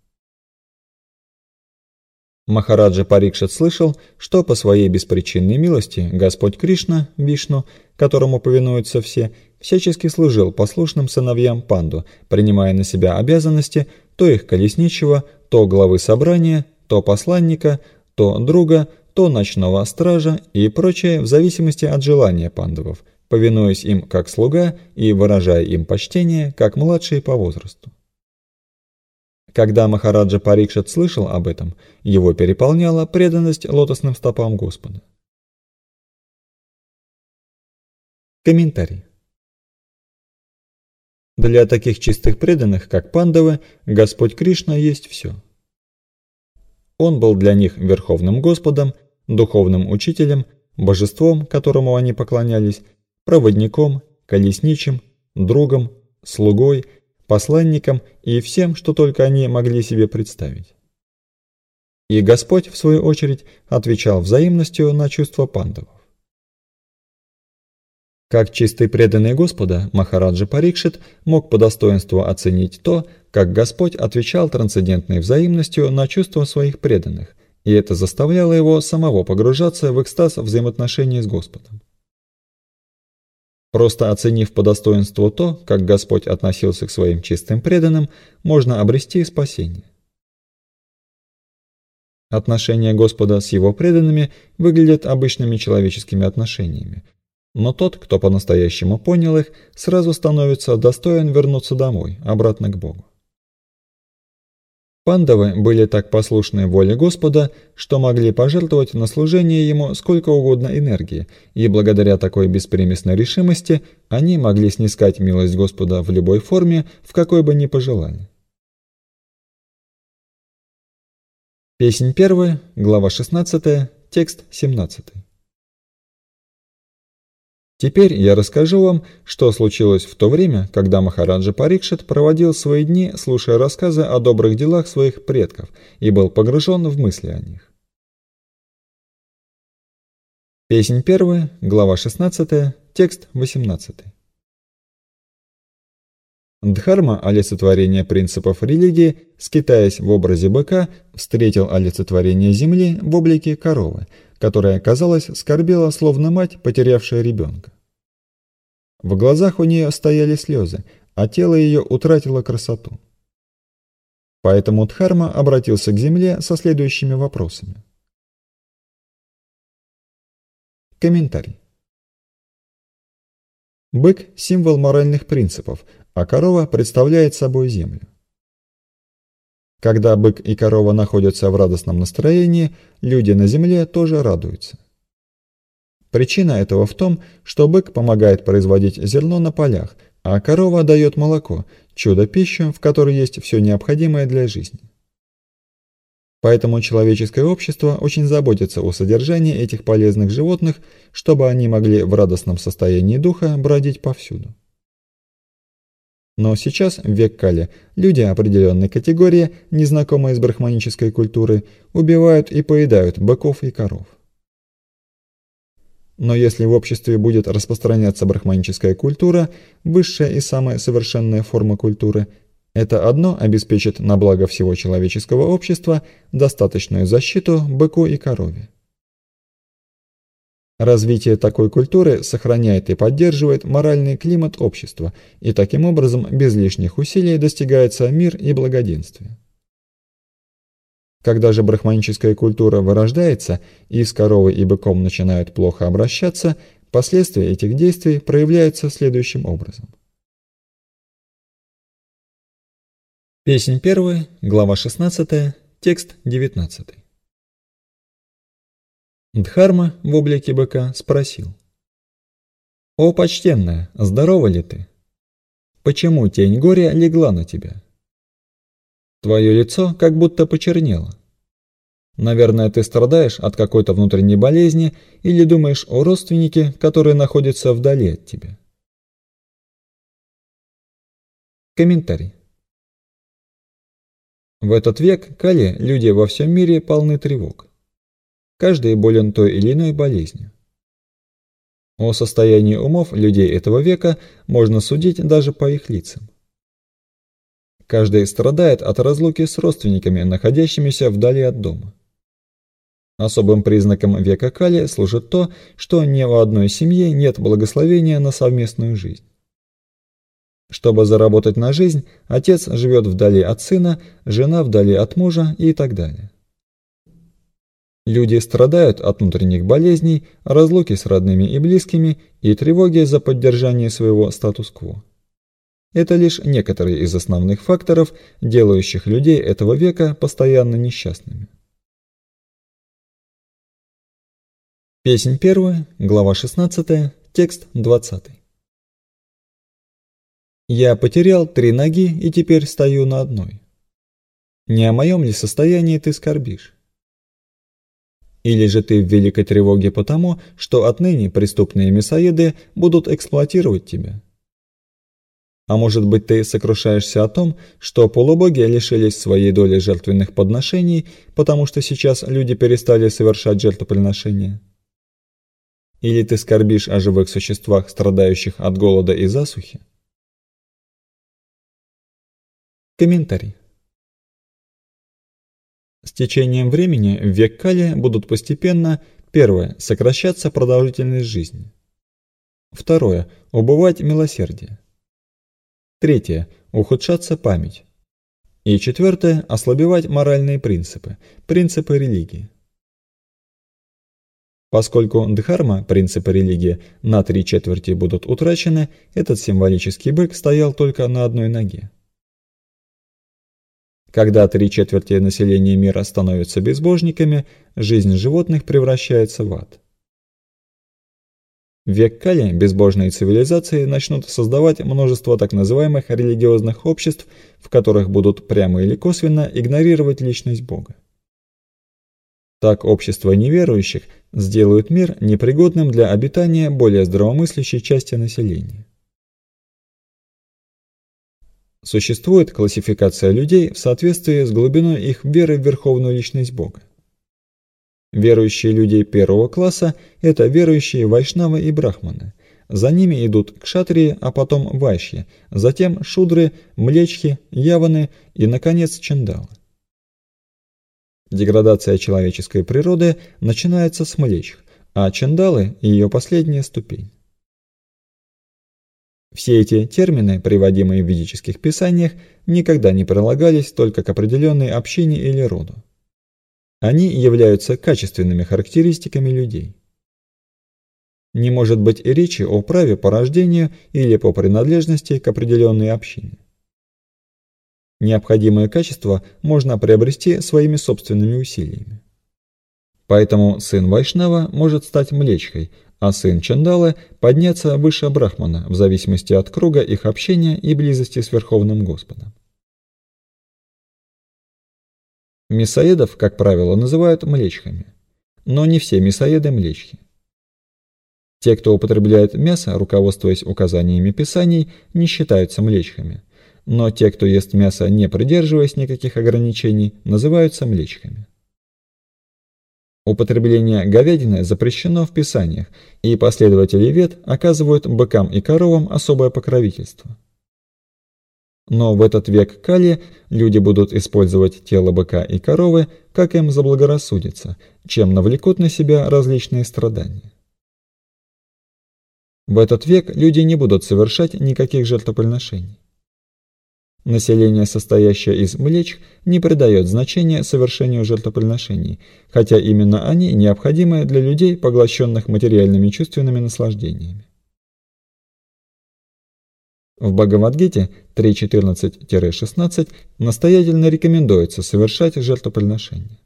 Махараджа Парикшит слышал, что по своей беспричинной милости Господь Кришна, Вишну, которому повинуются все, всячески служил послушным сыновьям Панду, принимая на себя обязанности то их колесничего, то главы собрания, то посланника, то друга, то ночного стража и прочее в зависимости от желания пандавов, повинуясь им как слуга и выражая им почтение как младшие по возрасту. Когда Махараджа Парикшит слышал об этом, его переполняла преданность лотосным стопам Господа. Комментарий. Для таких чистых преданных, как пандавы, Господь Кришна есть все. Он был для них верховным Господом, духовным учителем, божеством, которому они поклонялись, проводником, колесничим, другом, слугой, посланником и всем, что только они могли себе представить. И Господь, в свою очередь, отвечал взаимностью на чувства пандавов. Как чистый преданный Господа, Махараджа Парикшит мог по достоинству оценить то, как Господь отвечал трансцендентной взаимностью на чувства своих преданных, и это заставляло его самого погружаться в экстаз взаимоотношений с Господом. Просто оценив по достоинству то, как Господь относился к своим чистым преданным, можно обрести спасение. Отношения Господа с его преданными выглядят обычными человеческими отношениями, но тот, кто по-настоящему понял их, сразу становится достоин вернуться домой, обратно к Богу. Пандавы были так послушны воле Господа, что могли пожертвовать на служение Ему сколько угодно энергии, и благодаря такой беспримесной решимости они могли снискать милость Господа в любой форме, в какой бы ни пожелали. Песнь первая, глава шестнадцатая, текст семнадцатый. Теперь я расскажу вам, что случилось в то время, когда Махараджа Парикшит проводил свои дни, слушая рассказы о добрых делах своих предков, и был погружен в мысли о них. Песнь первая, глава шестнадцатая, текст восемнадцатый. Дхарма, олицетворение принципов религии, скитаясь в образе быка, встретил олицетворение земли в облике коровы, которая, казалось, скорбела, словно мать, потерявшая ребенка. В глазах у нее стояли слезы, а тело ее утратило красоту. Поэтому Дхарма обратился к земле со следующими вопросами. Комментарий. Бык – символ моральных принципов, а корова представляет собой землю. Когда бык и корова находятся в радостном настроении, люди на земле тоже радуются. Причина этого в том, что бык помогает производить зерно на полях, а корова дает молоко, чудо-пищу, в которой есть все необходимое для жизни. Поэтому человеческое общество очень заботится о содержании этих полезных животных, чтобы они могли в радостном состоянии духа бродить повсюду. Но сейчас, в век Кали, люди определенной категории, незнакомые с брахманической культурой, убивают и поедают быков и коров. Но если в обществе будет распространяться брахманическая культура, высшая и самая совершенная форма культуры, это одно обеспечит на благо всего человеческого общества достаточную защиту быку и корове. Развитие такой культуры сохраняет и поддерживает моральный климат общества, и таким образом без лишних усилий достигается мир и благоденствие. Когда же брахманическая культура вырождается и с коровой и быком начинают плохо обращаться, последствия этих действий проявляются следующим образом. Песнь первая, глава шестнадцатая, текст девятнадцатый. Дхарма в облике быка спросил: «О, почтенная, здорова ли ты? Почему тень горя легла на тебя? Твое лицо как будто почернело. Наверное, ты страдаешь от какой-то внутренней болезни или думаешь о родственнике, который находится вдали от тебя». Комментарий. В этот век Кали люди во всем мире полны тревог. Каждый болен той или иной болезнью. О состоянии умов людей этого века можно судить даже по их лицам. Каждый страдает от разлуки с родственниками, находящимися вдали от дома. Особым признаком века Кали служит то, что ни у одной семьи нет благословения на совместную жизнь. Чтобы заработать на жизнь, отец живет вдали от сына, жена вдали от мужа и так далее. Люди страдают от внутренних болезней, разлуки с родными и близкими и тревоги за поддержание своего статус-кво. Это лишь некоторые из основных факторов, делающих людей этого века постоянно несчастными. Песнь первая, глава шестнадцатая, текст двадцатый. «Я потерял три ноги и теперь стою на одной. Не о моем ли состоянии ты скорбишь? Или же ты в великой тревоге потому, что отныне преступные мясоеды будут эксплуатировать тебя? А может быть, ты сокрушаешься о том, что полубоги лишились своей доли жертвенных подношений, потому что сейчас люди перестали совершать жертвоприношения? Или ты скорбишь о живых существах, страдающих от голода и засухи?» Комментарий. С течением времени в век Кали будут постепенно: первое – сокращаться продолжительность жизни, второе – убывать милосердие, третье – ухудшаться память, и четвертое – ослабевать моральные принципы, принципы религии. Поскольку дхарма, принципы религии, на три четверти будут утрачены, этот символический бык стоял только на одной ноге. Когда три четверти населения мира становятся безбожниками, жизнь животных превращается в ад. В век Кали безбожные цивилизации начнут создавать множество так называемых религиозных обществ, в которых будут прямо или косвенно игнорировать личность Бога. Так общества неверующих сделают мир непригодным для обитания более здравомыслящей части населения. Существует классификация людей в соответствии с глубиной их веры в верховную личность Бога. Верующие люди первого класса – это верующие вайшнавы и брахманы. За ними идут кшатрии, а потом вайшьи, затем шудры, млечхи, яваны и, наконец, чандалы. Деградация человеческой природы начинается с млечх, а чандалы – ее последняя ступень. Все эти термины, приводимые в ведических писаниях, никогда не прилагались только к определенной общине или роду. Они являются качественными характеристиками людей. Не может быть и речи о праве по рождению или по принадлежности к определенной общине. Необходимые качества можно приобрести своими собственными усилиями. Поэтому сын Вайшнава может стать млечхой, а сын Чандалы подняться выше Брахмана в зависимости от круга их общения и близости с Верховным Господом. Мясоедов, как правило, называют млечхами, но не все мясоеды млечхи. Те, кто употребляет мясо, руководствуясь указаниями Писаний, не считаются млечхами, но те, кто ест мясо, не придерживаясь никаких ограничений, называются млечками. Употребление говядины запрещено в Писаниях, и последователи вет оказывают быкам и коровам особое покровительство. Но в этот век Кали люди будут использовать тело быка и коровы, как им заблагорассудится, чем навлекут на себя различные страдания. В этот век люди не будут совершать никаких жертвоприношений. Население, состоящее из млечь, не придает значения совершению жертвоприношений, хотя именно они необходимы для людей, поглощенных материальными чувственными наслаждениями. В Бхагавад-гите три четырнадцать шестнадцать настоятельно рекомендуется совершать жертвоприношения.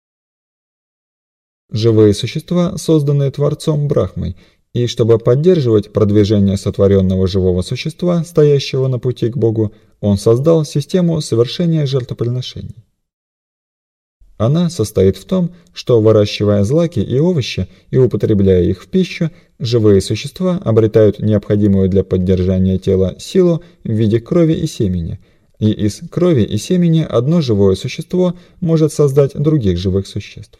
Живые существа, созданные Творцом Брахмой, и чтобы поддерживать продвижение сотворенного живого существа, стоящего на пути к Богу, он создал систему совершения жертвоприношений. Она состоит в том, что, выращивая злаки и овощи и употребляя их в пищу, живые существа обретают необходимую для поддержания тела силу в виде крови и семени, и из крови и семени одно живое существо может создать других живых существ.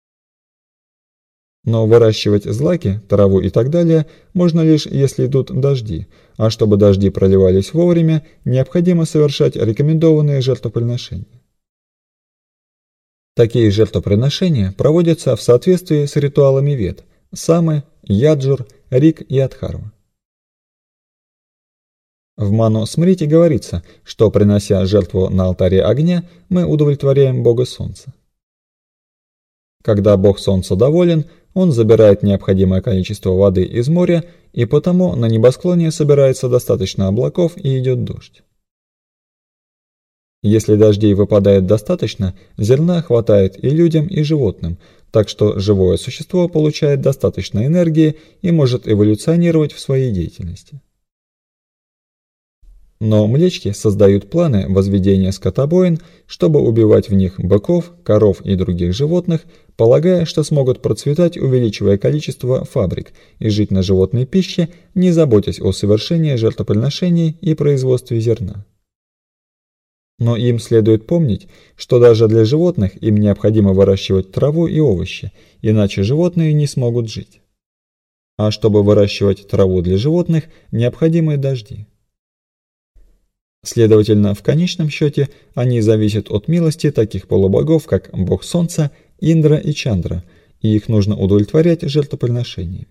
Но выращивать злаки, траву и так далее можно лишь если идут дожди, а чтобы дожди проливались вовремя, необходимо совершать рекомендованные жертвоприношения. Такие жертвоприношения проводятся в соответствии с ритуалами вед – самы, яджур, рик и адхарва. В Ману Смрити говорится, что, принося жертву на алтаре огня, мы удовлетворяем Бога Солнца. Когда Бог Солнца доволен, он забирает необходимое количество воды из моря, и потому на небосклоне собирается достаточно облаков и идет дождь. Если дождей выпадает достаточно, зерна хватает и людям, и животным, так что живое существо получает достаточно энергии и может эволюционировать в своей деятельности. Но млечки создают планы возведения скотобоин, чтобы убивать в них быков, коров и других животных, полагая, что смогут процветать, увеличивая количество фабрик и жить на животной пище, не заботясь о совершении жертвоприношений и производстве зерна. Но им следует помнить, что даже для животных им необходимо выращивать траву и овощи, иначе животные не смогут жить. А чтобы выращивать траву для животных, необходимы дожди. Следовательно, в конечном счете они зависят от милости таких полубогов, как Бог Солнца, Индра и Чандра, и их нужно удовлетворять жертвоприношениями.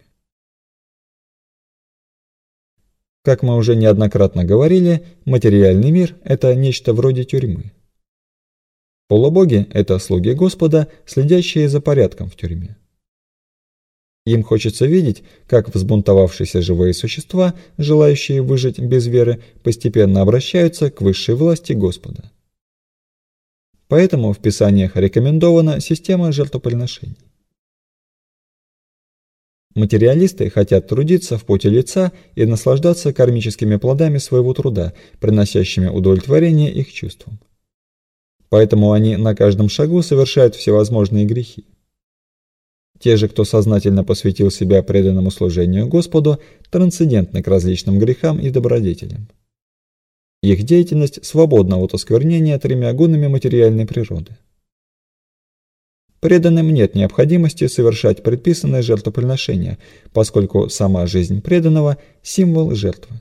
Как мы уже неоднократно говорили, материальный мир – это нечто вроде тюрьмы. Полубоги – это слуги Господа, следящие за порядком в тюрьме. Им хочется видеть, как взбунтовавшиеся живые существа, желающие выжить без веры, постепенно обращаются к высшей власти Господа. Поэтому в Писаниях рекомендована система жертвоприношений. Материалисты хотят трудиться в поте лица и наслаждаться кармическими плодами своего труда, приносящими удовлетворение их чувствам. Поэтому они на каждом шагу совершают всевозможные грехи. Те же, кто сознательно посвятил себя преданному служению Господу, трансцендентны к различным грехам и добродетелям. Их деятельность свободна от осквернения тремя гунами материальной природы. Преданным нет необходимости совершать предписанное жертвоприношение, поскольку сама жизнь преданного – символ жертвы.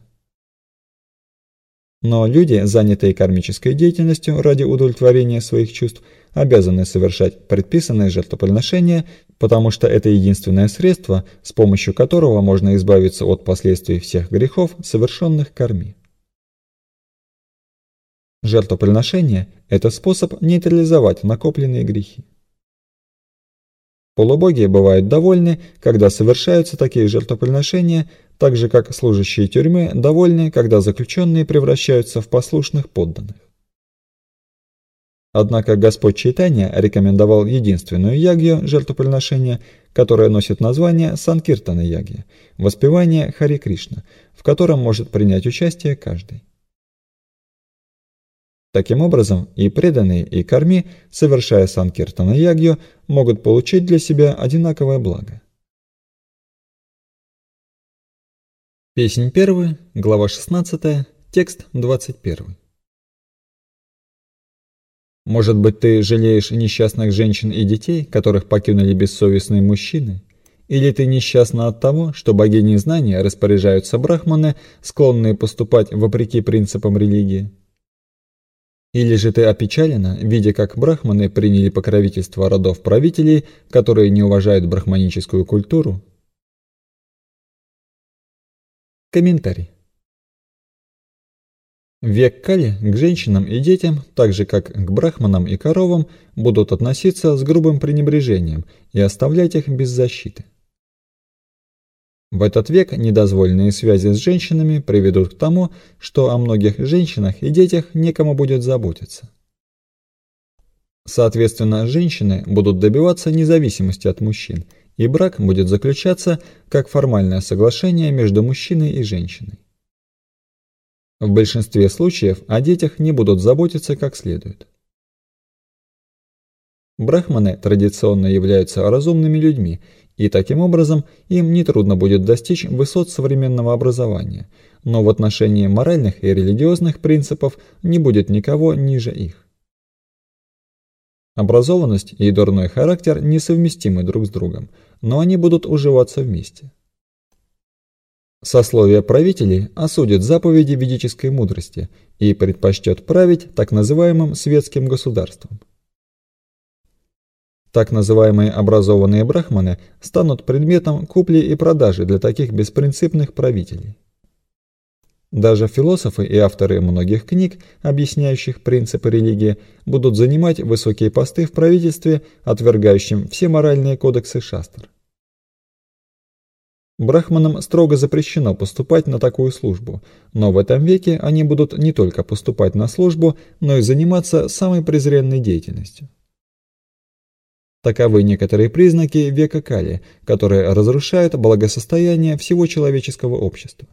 Но люди, занятые кармической деятельностью ради удовлетворения своих чувств, обязаны совершать предписанное жертвоприношение, потому что это единственное средство, с помощью которого можно избавиться от последствий всех грехов, совершенных карми. Жертвоприношение – это способ нейтрализовать накопленные грехи. Полубоги бывают довольны, когда совершаются такие жертвоприношения, так же как служащие тюрьмы довольны, когда заключенные превращаются в послушных подданных. Однако Господь Чайтанья рекомендовал единственную ягью жертвоприношения, которая носит название Санкиртана-ягья, воспевание Хари Кришна, в котором может принять участие каждый. Таким образом, и преданные, и карми, совершая Санкиртана-ягью, могут получить для себя одинаковое благо. Песнь первая, глава шестнадцатая, текст двадцать первый. Может быть, ты жалеешь несчастных женщин и детей, которых покинули бессовестные мужчины? Или ты несчастна от того, что богини знания распоряжаются брахманы, склонные поступать вопреки принципам религии? Или же ты опечалена, видя, как брахманы приняли покровительство родов правителей, которые не уважают брахманическую культуру? Комментарий. В век Кали к женщинам и детям, так же как к брахманам и коровам, будут относиться с грубым пренебрежением и оставлять их без защиты. В этот век недозволенные связи с женщинами приведут к тому, что о многих женщинах и детях некому будет заботиться. Соответственно, женщины будут добиваться независимости от мужчин, и брак будет заключаться как формальное соглашение между мужчиной и женщиной. В большинстве случаев о детях не будут заботиться как следует. Брахманы традиционно являются разумными людьми, и таким образом им нетрудно будет достичь высот современного образования, но в отношении моральных и религиозных принципов не будет никого ниже их. Образованность и дурной характер несовместимы друг с другом, но они будут уживаться вместе. Сословие правителей осудит заповеди ведической мудрости и предпочтет править так называемым светским государством. Так называемые образованные брахманы станут предметом купли и продажи для таких беспринципных правителей. Даже философы и авторы многих книг, объясняющих принципы религии, будут занимать высокие посты в правительстве, отвергающим все моральные кодексы шастр. Брахманам строго запрещено поступать на такую службу, но в этом веке они будут не только поступать на службу, но и заниматься самой презренной деятельностью. Таковы некоторые признаки века Кали, которые разрушают благосостояние всего человеческого общества.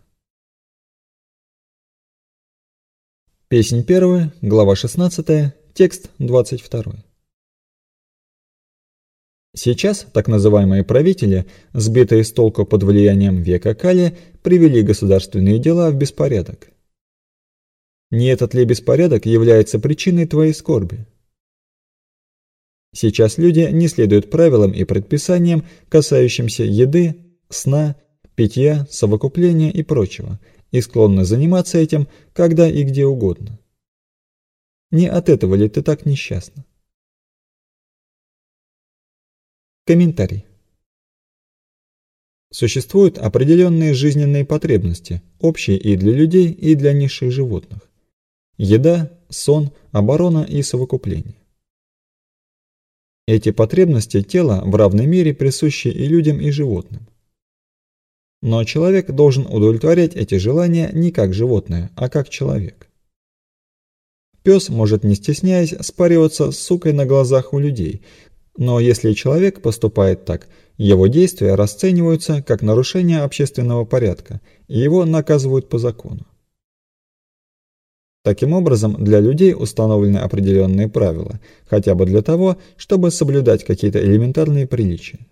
Песнь первая, глава шестнадцатая, текст двадцать второй. Сейчас так называемые правители, сбитые с толку под влиянием века Кали, привели государственные дела в беспорядок. Не этот ли беспорядок является причиной твоей скорби? Сейчас люди не следуют правилам и предписаниям, касающимся еды, сна, питья, совокупления и прочего, и склонны заниматься этим, когда и где угодно. Не от этого ли ты так несчастна? Комментарий. Существуют определенные жизненные потребности, общие и для людей, и для низших животных. Еда, сон, оборона и совокупление. Эти потребности тела в равной мере присущи и людям, и животным. Но человек должен удовлетворять эти желания не как животное, а как человек. Пес может, не стесняясь, спариваться с сукой на глазах у людей, но если человек поступает так, его действия расцениваются как нарушение общественного порядка, и его наказывают по закону. Таким образом, для людей установлены определенные правила, хотя бы для того, чтобы соблюдать какие-то элементарные приличия.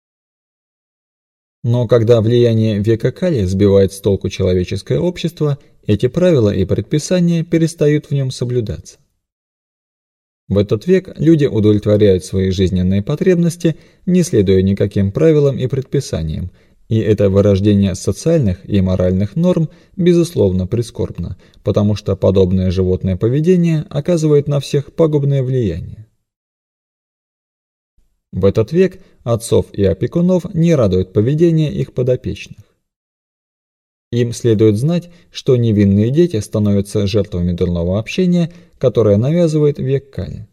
Но когда влияние века Кали сбивает с толку человеческое общество, эти правила и предписания перестают в нем соблюдаться. В этот век люди удовлетворяют свои жизненные потребности, не следуя никаким правилам и предписаниям, и это вырождение социальных и моральных норм безусловно прискорбно, потому что подобное животное поведение оказывает на всех пагубное влияние. В этот век отцов и опекунов не радует поведение их подопечных. Им следует знать, что невинные дети становятся жертвами дурного общения, которое навязывает век Кали.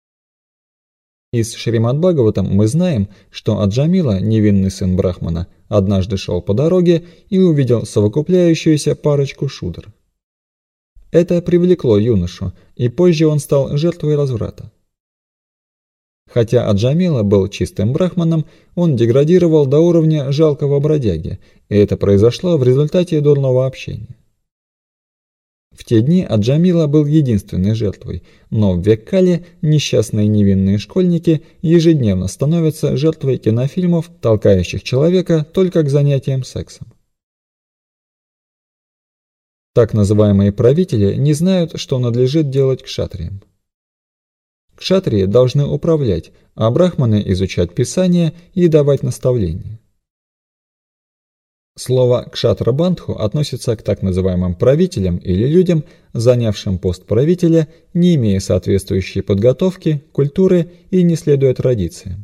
Из Шримад-Бхагаватам мы знаем, что Аджамила, невинный сын Брахмана, однажды шел по дороге и увидел совокупляющуюся парочку шудр. Это привлекло юношу, и позже он стал жертвой разврата. Хотя Аджамила был чистым брахманом, он деградировал до уровня жалкого бродяги, и это произошло в результате дурного общения. В те дни Аджамила был единственной жертвой, но в век Кали несчастные невинные школьники ежедневно становятся жертвой кинофильмов, толкающих человека только к занятиям сексом. Так называемые правители не знают, что надлежит делать кшатриям. Кшатрии должны управлять, а брахманы изучать писания и давать наставления. Слово «кшатра-бандху» относится к так называемым правителям или людям, занявшим пост правителя, не имея соответствующей подготовки, культуры и не следуя традициям.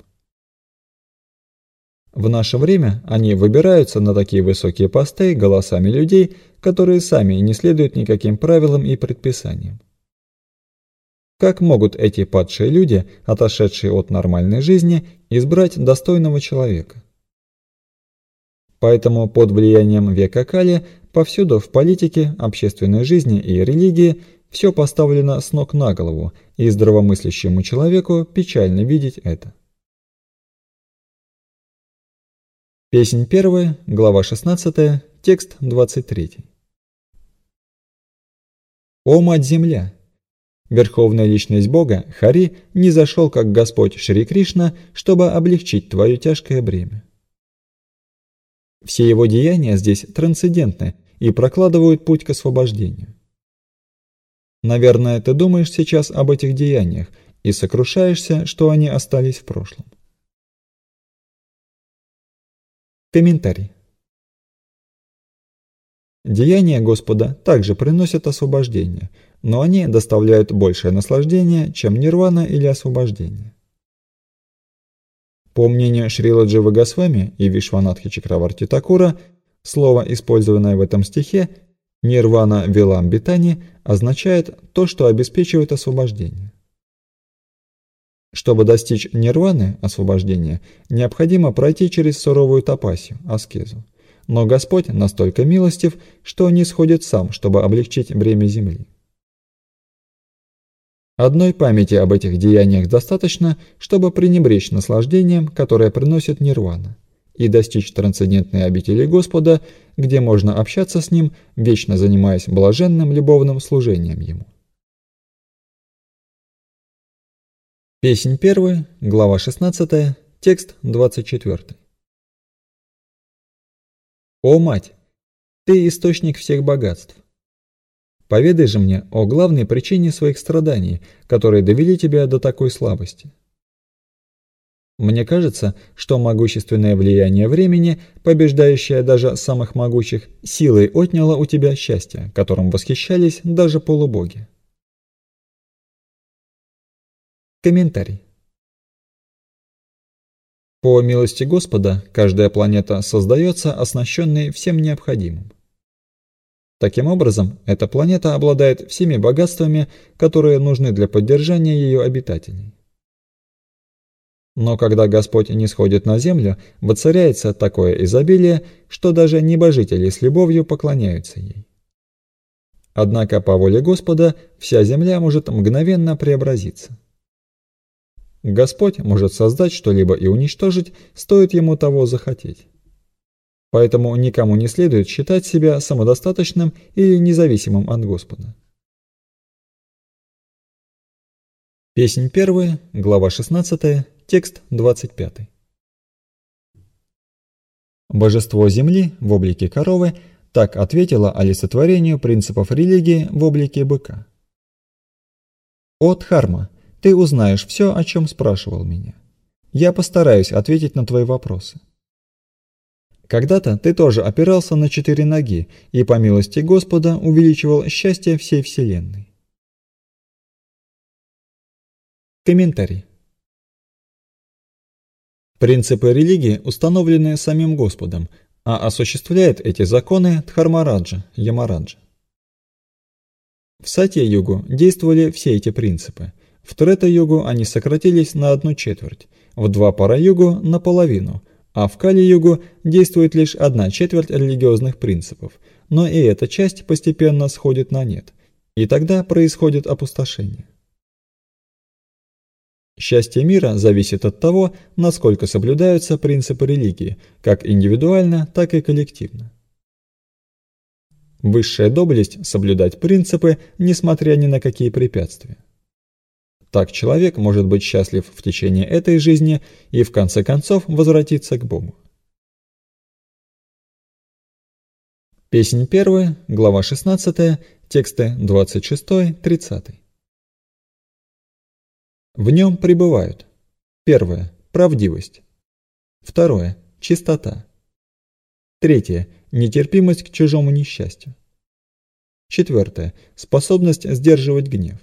В наше время они выбираются на такие высокие посты голосами людей, которые сами не следуют никаким правилам и предписаниям. Как могут эти падшие люди, отошедшие от нормальной жизни, избрать достойного человека? Поэтому под влиянием века Кали повсюду в политике, общественной жизни и религии все поставлено с ног на голову, и здравомыслящему человеку печально видеть это. Песнь первая, глава шестнадцатая, текст двадцать третий. О Мать-Земля! Верховная личность Бога, Хари, не зашел как Господь Шри Кришна, чтобы облегчить твое тяжкое бремя. Все его деяния здесь трансцендентны и прокладывают путь к освобождению. Наверное, ты думаешь сейчас об этих деяниях и сокрушаешься, что они остались в прошлом. Комментарий. Деяния Господа также приносят освобождение, но они доставляют большее наслаждение, чем нирвана или освобождение. По мнению Шрила Дживы Госвами и Вишванатхи Чакраварти Такура, слово, использованное в этом стихе, «нирвана вилам битани», означает то, что обеспечивает освобождение. Чтобы достичь нирваны, освобождения, необходимо пройти через суровую тапасию, аскезу. Но Господь настолько милостив, что не сходит сам, чтобы облегчить бремя земли. Одной памяти об этих деяниях достаточно, чтобы пренебречь наслаждением, которое приносит нирвана, и достичь трансцендентной обители Господа, где можно общаться с Ним, вечно занимаясь блаженным любовным служением Ему. Песнь первая, глава шестнадцатая, текст двадцать четвёртый. О Мать! Ты источник всех богатств. Поведай же мне о главной причине своих страданий, которые довели тебя до такой слабости. Мне кажется, что могущественное влияние времени, побеждающее даже самых могучих, силой отняло у тебя счастье, которым восхищались даже полубоги. Комментарий. По милости Господа, каждая планета создается оснащенной всем необходимым. Таким образом, эта планета обладает всеми богатствами, которые нужны для поддержания ее обитателей. Но когда Господь нисходит на землю, воцаряется такое изобилие, что даже небожители с любовью поклоняются ей. Однако по воле Господа вся земля может мгновенно преобразиться. Господь может создать что-либо и уничтожить, стоит ему того захотеть. Поэтому никому не следует считать себя самодостаточным или независимым от Господа. Песнь первая, глава шестнадцатая, текст двадцать пятый. Божество Земли в облике коровы так ответило олицетворению принципов религии в облике быка. «О Дхарма, ты узнаешь все, о чем спрашивал меня. Я постараюсь ответить на твои вопросы. Когда-то ты тоже опирался на четыре ноги и, по милости Господа, увеличивал счастье всей Вселенной». Комментарий. Принципы религии установлены самим Господом, а осуществляет эти законы Дхармараджа, Ямараджа. В Сатья-югу действовали все эти принципы. В Трета-югу они сократились на одну четверть, в Двапара-югу – наполовину, а в Кали-югу действует лишь одна четверть религиозных принципов, но и эта часть постепенно сходит на нет, и тогда происходит опустошение. Счастье мира зависит от того, насколько соблюдаются принципы религии, как индивидуально, так и коллективно. Высшая доблесть – соблюдать принципы, несмотря ни на какие препятствия. Так человек может быть счастлив в течение этой жизни и в конце концов возвратиться к Богу. Песнь первая, глава шестнадцатая, тексты двадцать шестой тридцатый. В нем пребывают: первое – правдивость, второе – чистота, третье – нетерпимость к чужому несчастью, четвертое – способность сдерживать гнев,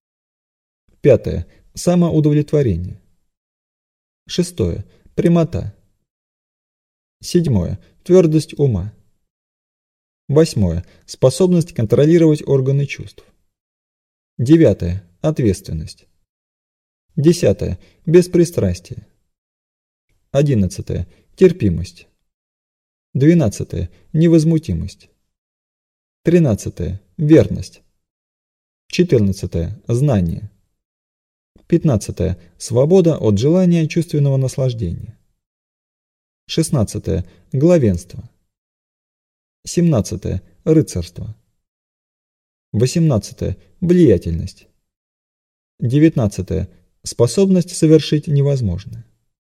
пятое – самоудовлетворение, шестое – прямота, седьмое – твердость ума, восьмое – способность контролировать органы чувств, девятое – ответственность, десятое – беспристрастие, одиннадцатое – терпимость, двенадцатое – невозмутимость, тринадцатое – верность, четырнадцатое – знание, пятнадцатое – свобода от желания чувственного наслаждения, шестнадцатое – главенство, семнадцатое – рыцарство, восемнадцатое – влиятельность, девятнадцатое – способность совершить невозможное,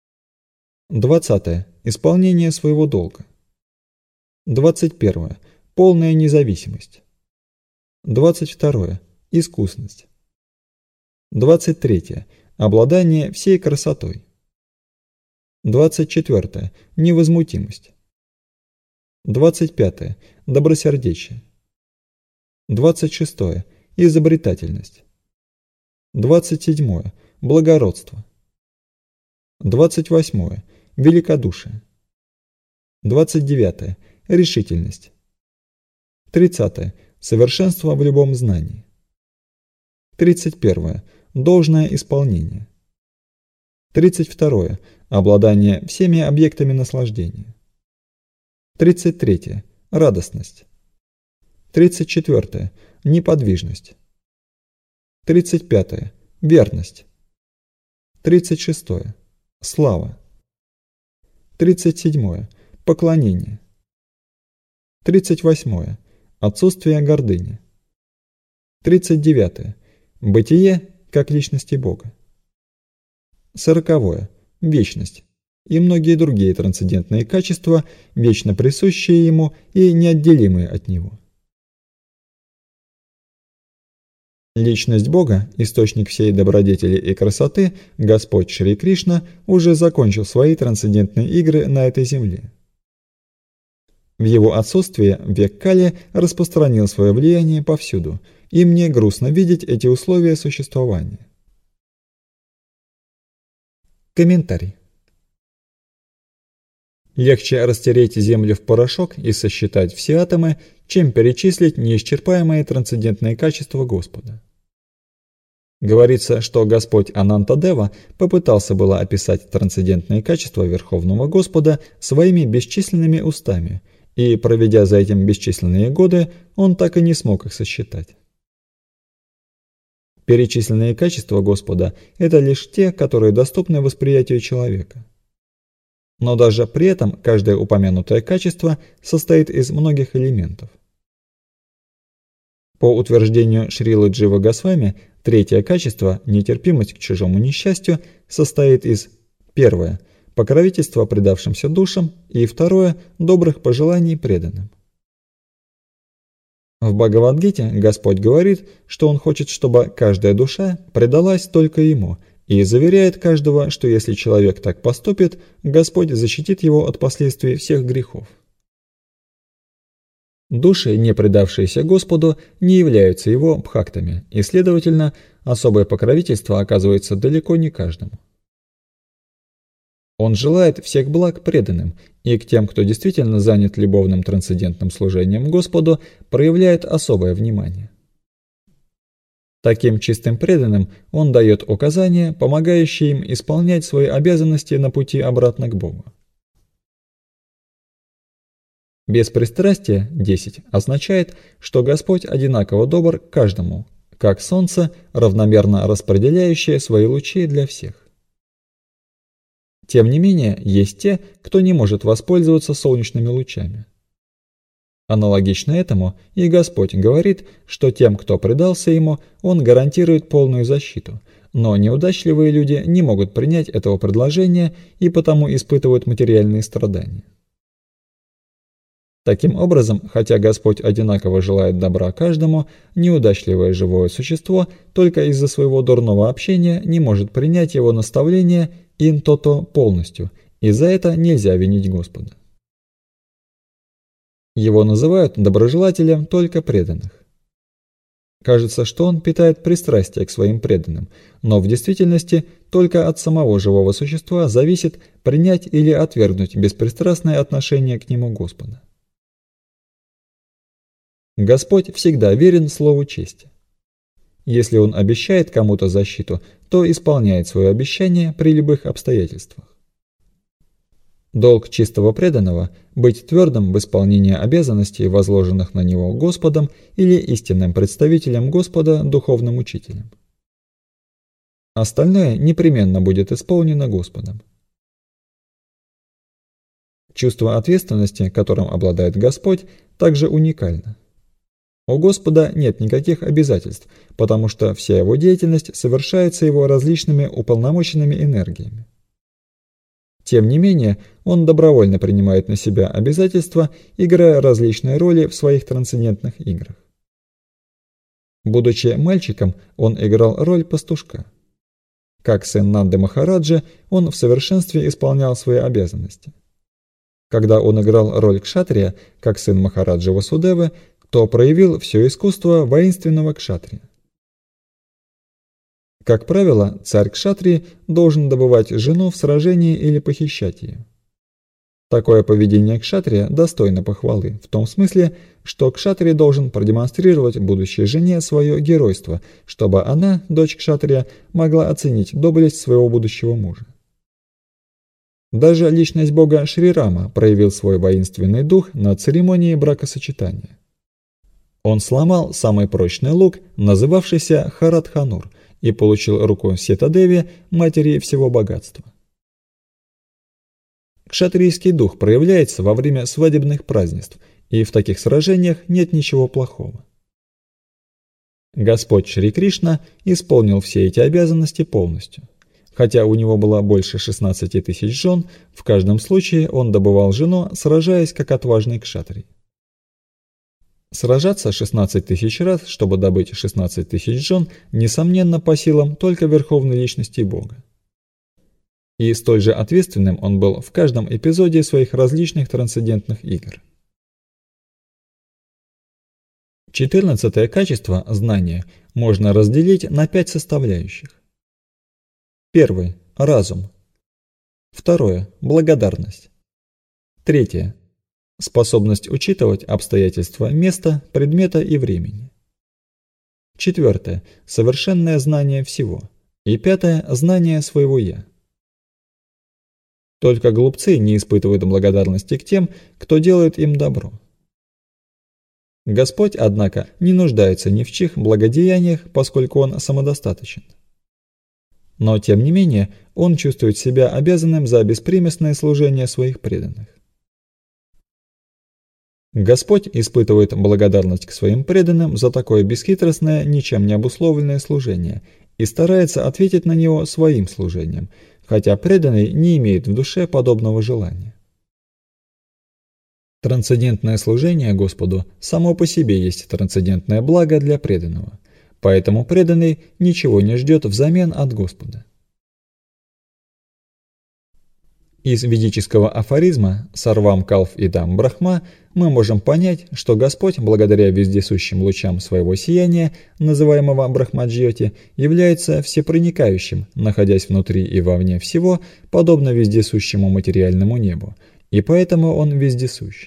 двадцатое – исполнение своего долга, двадцать первое – полная независимость, двадцать второе – искусность, двадцать третье – обладание всей красотой, двадцать четвертое – невозмутимость, двадцать пятое – добросердечие, двадцать шестое – изобретательность, двадцать седьмое – благородство, двадцать восьмое – великодушие, двадцать девятое – решительность, тридцатое – совершенство в любом знании, тридцать первое – должное исполнение, тридцать второе – обладание всеми объектами наслаждения, тридцать третье – радостность, тридцать четвертое – неподвижность, тридцать пятое – верность, тридцать шестое – слава, тридцать седьмое – поклонение, тридцать восьмое – отсутствие гордыни, тридцать девятое – бытие как личности Бога, сороковое – вечность и многие другие трансцендентные качества, вечно присущие Ему и неотделимые от Него. Личность Бога, источник всей добродетели и красоты, Господь Шри Кришна уже закончил свои трансцендентные игры на этой земле. В его отсутствие век Кали распространил свое влияние повсюду, и мне грустно видеть эти условия существования. Комментарий. Легче растереть землю в порошок и сосчитать все атомы, чем перечислить неисчерпаемые трансцендентные качества Господа. Говорится, что Господь Анантадева попытался было описать трансцендентные качества Верховного Господа своими бесчисленными устами, и, проведя за этим бесчисленные годы, он так и не смог их сосчитать. Перечисленные качества Господа – это лишь те, которые доступны восприятию человека. Но даже при этом каждое упомянутое качество состоит из многих элементов. По утверждению Шрилы Джива Госвами, третье качество, нетерпимость к чужому несчастью, состоит из: первое – покровительства предавшимся душам, и второе – добрых пожеланий преданным. В Бхагавад-гите Господь говорит, что Он хочет, чтобы каждая душа предалась только Ему, и заверяет каждого, что если человек так поступит, Господь защитит его от последствий всех грехов. Души, не предавшиеся Господу, не являются Его бхактами, и, следовательно, особое покровительство оказывается далеко не каждому. Он желает всех благ преданным, и к тем, кто действительно занят любовным трансцендентным служением Господу, проявляет особое внимание. Таким чистым преданным он дает указания, помогающие им исполнять свои обязанности на пути обратно к Богу. Беспристрастие, десять, означает, что Господь одинаково добр к каждому, как солнце, равномерно распределяющее свои лучи для всех. Тем не менее, есть те, кто не может воспользоваться солнечными лучами. Аналогично этому и Господь говорит, что тем, кто предался Ему, Он гарантирует полную защиту, но неудачливые люди не могут принять этого предложения и потому испытывают материальные страдания. Таким образом, хотя Господь одинаково желает добра каждому, неудачливое живое существо только из-за своего дурного общения не может принять его наставление in toto полностью, и за это нельзя винить Господа. Его называют доброжелателем только преданных. Кажется, что он питает пристрастие к своим преданным, но в действительности только от самого живого существа зависит принять или отвергнуть беспристрастное отношение к нему Господа. Господь всегда верен слову чести. Если Он обещает кому-то защиту, то исполняет свое обещание при любых обстоятельствах. Долг чистого преданного – быть твердым в исполнении обязанностей, возложенных на него Господом или истинным представителем Господа, духовным учителем. Остальное непременно будет исполнено Господом. Чувство ответственности, которым обладает Господь, также уникально. У Господа нет никаких обязательств, потому что вся его деятельность совершается его различными уполномоченными энергиями. Тем не менее, он добровольно принимает на себя обязательства, играя различные роли в своих трансцендентных играх. Будучи мальчиком, он играл роль пастушка. Как сын Нанды Махараджа, он в совершенстве исполнял свои обязанности. Когда он играл роль кшатрия, как сын Махараджа Васудевы, то проявил все искусство воинственного кшатрия. Как правило, царь кшатрии должен добывать жену в сражении или похищать ее. Такое поведение кшатрия достойно похвалы, в том смысле, что кшатрий должен продемонстрировать будущей жене свое геройство, чтобы она, дочь кшатрия, могла оценить доблесть своего будущего мужа. Даже личность бога Шри Рама проявил свой воинственный дух на церемонии бракосочетания. Он сломал самый прочный лук, называвшийся Харадханур, и получил руку Сетадеви, матери всего богатства. Кшатрийский дух проявляется во время свадебных празднеств, и в таких сражениях нет ничего плохого. Господь Шри Кришна исполнил все эти обязанности полностью. Хотя у него было больше шестнадцати тысяч жен, в каждом случае он добывал жену, сражаясь как отважный кшатрий. Сражаться шестнадцать тысяч раз, чтобы добыть шестнадцать тысяч жен, несомненно по силам только Верховной Личности Бога. И столь же ответственным он был в каждом эпизоде своих различных трансцендентных игр. Четырнадцатое качество, знания, можно разделить на пять составляющих. Первый – разум. Второе – благодарность. Третье – способность учитывать обстоятельства места, предмета и времени. Четвертое – совершенное знание всего. И пятое – знание своего «я». Только глупцы не испытывают благодарности к тем, кто делает им добро. Господь, однако, не нуждается ни в чьих благодеяниях, поскольку Он самодостаточен. Но, тем не менее, Он чувствует себя обязанным за беспримесное служение своих преданных. Господь испытывает благодарность к своим преданным за такое бесхитростное, ничем не обусловленное служение и старается ответить на него своим служением, хотя преданный не имеет в душе подобного желания. Трансцендентное служение Господу само по себе есть трансцендентное благо для преданного, поэтому преданный ничего не ждет взамен от Господа. Из ведического афоризма «Сарвам калв идам брахма» мы можем понять, что Господь, благодаря вездесущим лучам своего сияния, называемого Брахмаджьоти, является всепроникающим, находясь внутри и вовне всего, подобно вездесущему материальному небу, и поэтому Он вездесущ.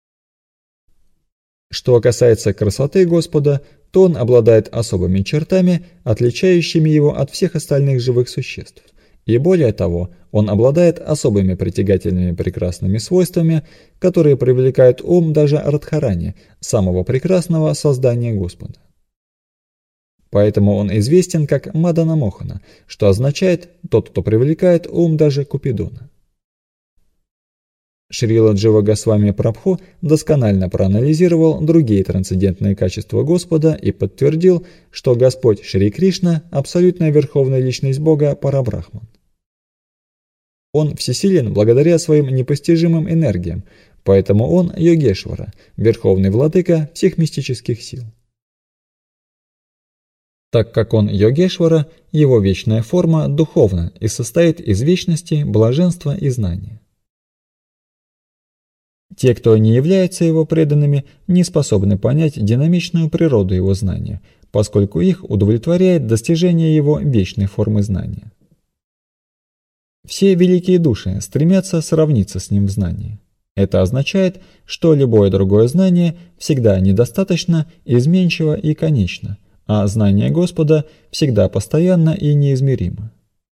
Что касается красоты Господа, то Он обладает особыми чертами, отличающими Его от всех остальных живых существ. И более того, он обладает особыми притягательными прекрасными свойствами, которые привлекают ум даже Радхарани, самого прекрасного создания Господа. Поэтому он известен как Мадана Мохана, что означает «тот, кто привлекает ум даже Купидона». Шрила Джива Госвами Прабху досконально проанализировал другие трансцендентные качества Господа и подтвердил, что Господь Шри Кришна – абсолютная верховная личность Бога Парабрахман. Он всесилен благодаря своим непостижимым энергиям, поэтому он Йогешвара, верховный владыка всех мистических сил. Так как он Йогешвара, его вечная форма духовна и состоит из вечности, блаженства и знания. Те, кто не являются его преданными, не способны понять динамичную природу его знания, поскольку их удовлетворяет достижение его вечной формы знания. Все великие души стремятся сравниться с ним в знании. Это означает, что любое другое знание всегда недостаточно, изменчиво и конечно, а знание Господа всегда постоянно и неизмеримо.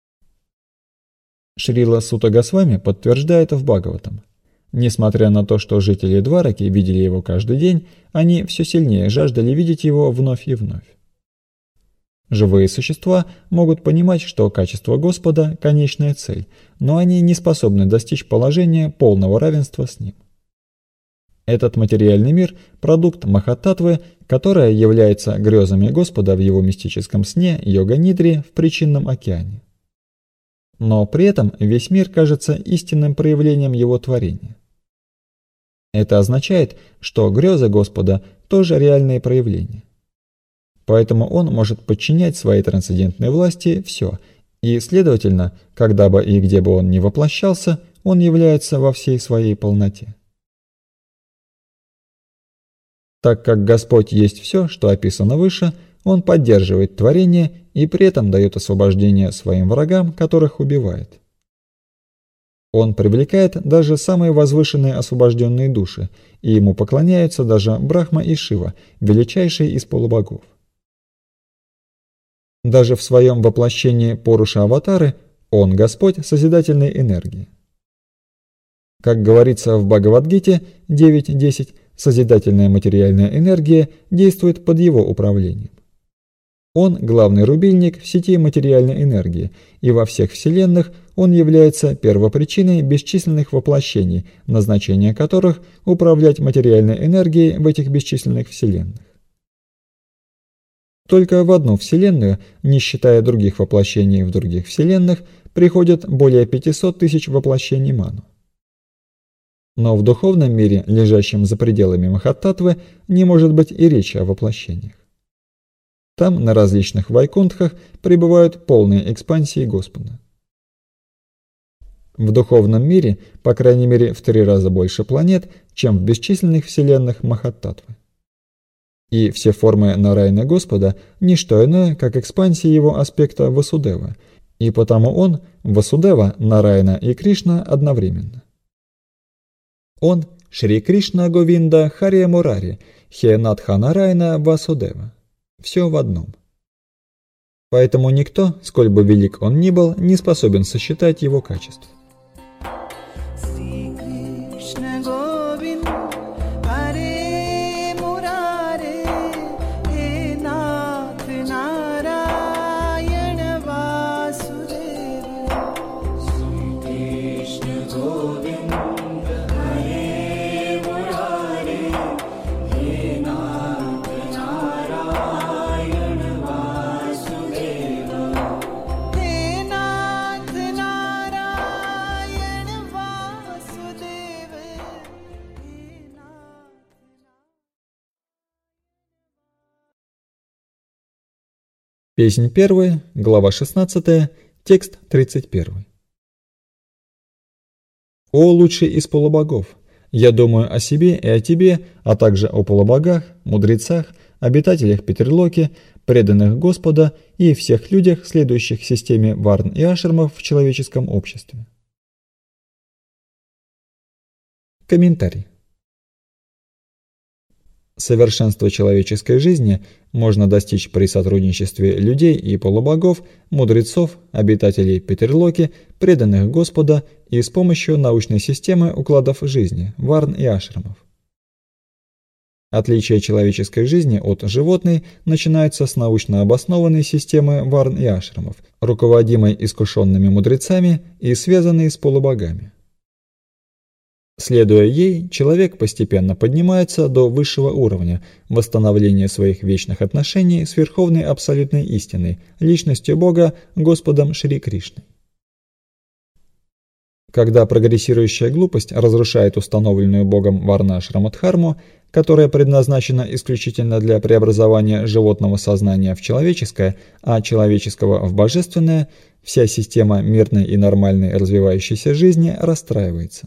Шрила Сута Госвами подтверждает в Бхагаватам: несмотря на то, что жители Двараки видели его каждый день, они все сильнее жаждали видеть его вновь и вновь. Живые существа могут понимать, что качество Господа – конечная цель, но они не способны достичь положения полного равенства с ним. Этот материальный мир – продукт Махататтвы, которая является грезами Господа в его мистическом сне Йога-нидре в причинном океане. Но при этом весь мир кажется истинным проявлением его творения. Это означает, что грезы Господа тоже реальные проявления. Поэтому он может подчинять своей трансцендентной власти все, и, следовательно, когда бы и где бы он ни воплощался, он является во всей своей полноте. Так как Господь есть все, что описано выше, он поддерживает творение и при этом дает освобождение своим врагам, которых убивает. Он привлекает даже самые возвышенные освобожденные души, и ему поклоняются даже Брахма и Шива, величайшие из полубогов. Даже в своем воплощении Поруша-аватары он Господь созидательной энергии. Как говорится в Бхагавад-гите девять десять, созидательная материальная энергия действует под его управлением. Он главный рубильник в сети материальной энергии, и во всех вселенных он является первопричиной бесчисленных воплощений, назначение которых – управлять материальной энергией в этих бесчисленных вселенных. Только в одну вселенную, не считая других воплощений в других вселенных, приходят более пятисот тысяч воплощений ману. Но в духовном мире, лежащем за пределами Махаттаттвы, не может быть и речи о воплощениях. Там на различных вайкунтхах пребывают полные экспансии Господа. В духовном мире, по крайней мере, в три раза больше планет, чем в бесчисленных вселенных Махаттаттвы. И все формы Нараяны Господа – не что иное, как экспансии его аспекта Васудева, и потому он – Васудева, Нараяна и Кришна одновременно. Он – Шри Кришна Говинда Хария Мурари, Хенатха Нараяна Васудева. Все в одном. Поэтому никто, сколь бы велик он ни был, не способен сосчитать его качеств. Песнь первая, глава шестнадцатая, текст тридцать первый. «О лучший из полубогов! Я думаю о себе и о тебе, а также о полубогах, мудрецах, обитателях Питерлоки, преданных Господа и всех людях, следующих системе варн и ашрамов в человеческом обществе». Комментарий. Совершенство человеческой жизни можно достичь при сотрудничестве людей и полубогов, мудрецов, обитателей Питерлоки, преданных Господа и с помощью научной системы укладов жизни, варн и ашрамов. Отличие человеческой жизни от животной начинается с научно обоснованной системы варн и ашрамов, руководимой искушенными мудрецами и связанной с полубогами. Следуя ей, человек постепенно поднимается до высшего уровня восстановления своих вечных отношений с Верховной Абсолютной Истиной, Личностью Бога, Господом Шри Кришной. Когда прогрессирующая глупость разрушает установленную Богом Варна-Ашрамадхарму, которая предназначена исключительно для преобразования животного сознания в человеческое, а человеческого в божественное, вся система мирной и нормальной развивающейся жизни расстраивается.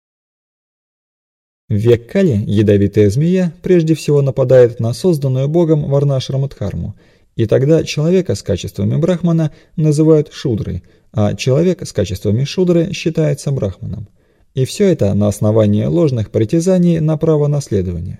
В век Кали ядовитая змея прежде всего нападает на созданную Богом Варна-Ашрамадхарму, и тогда человека с качествами брахмана называют шудрой, а человек с качествами шудры считается брахманом. И все это на основании ложных притязаний на право наследования.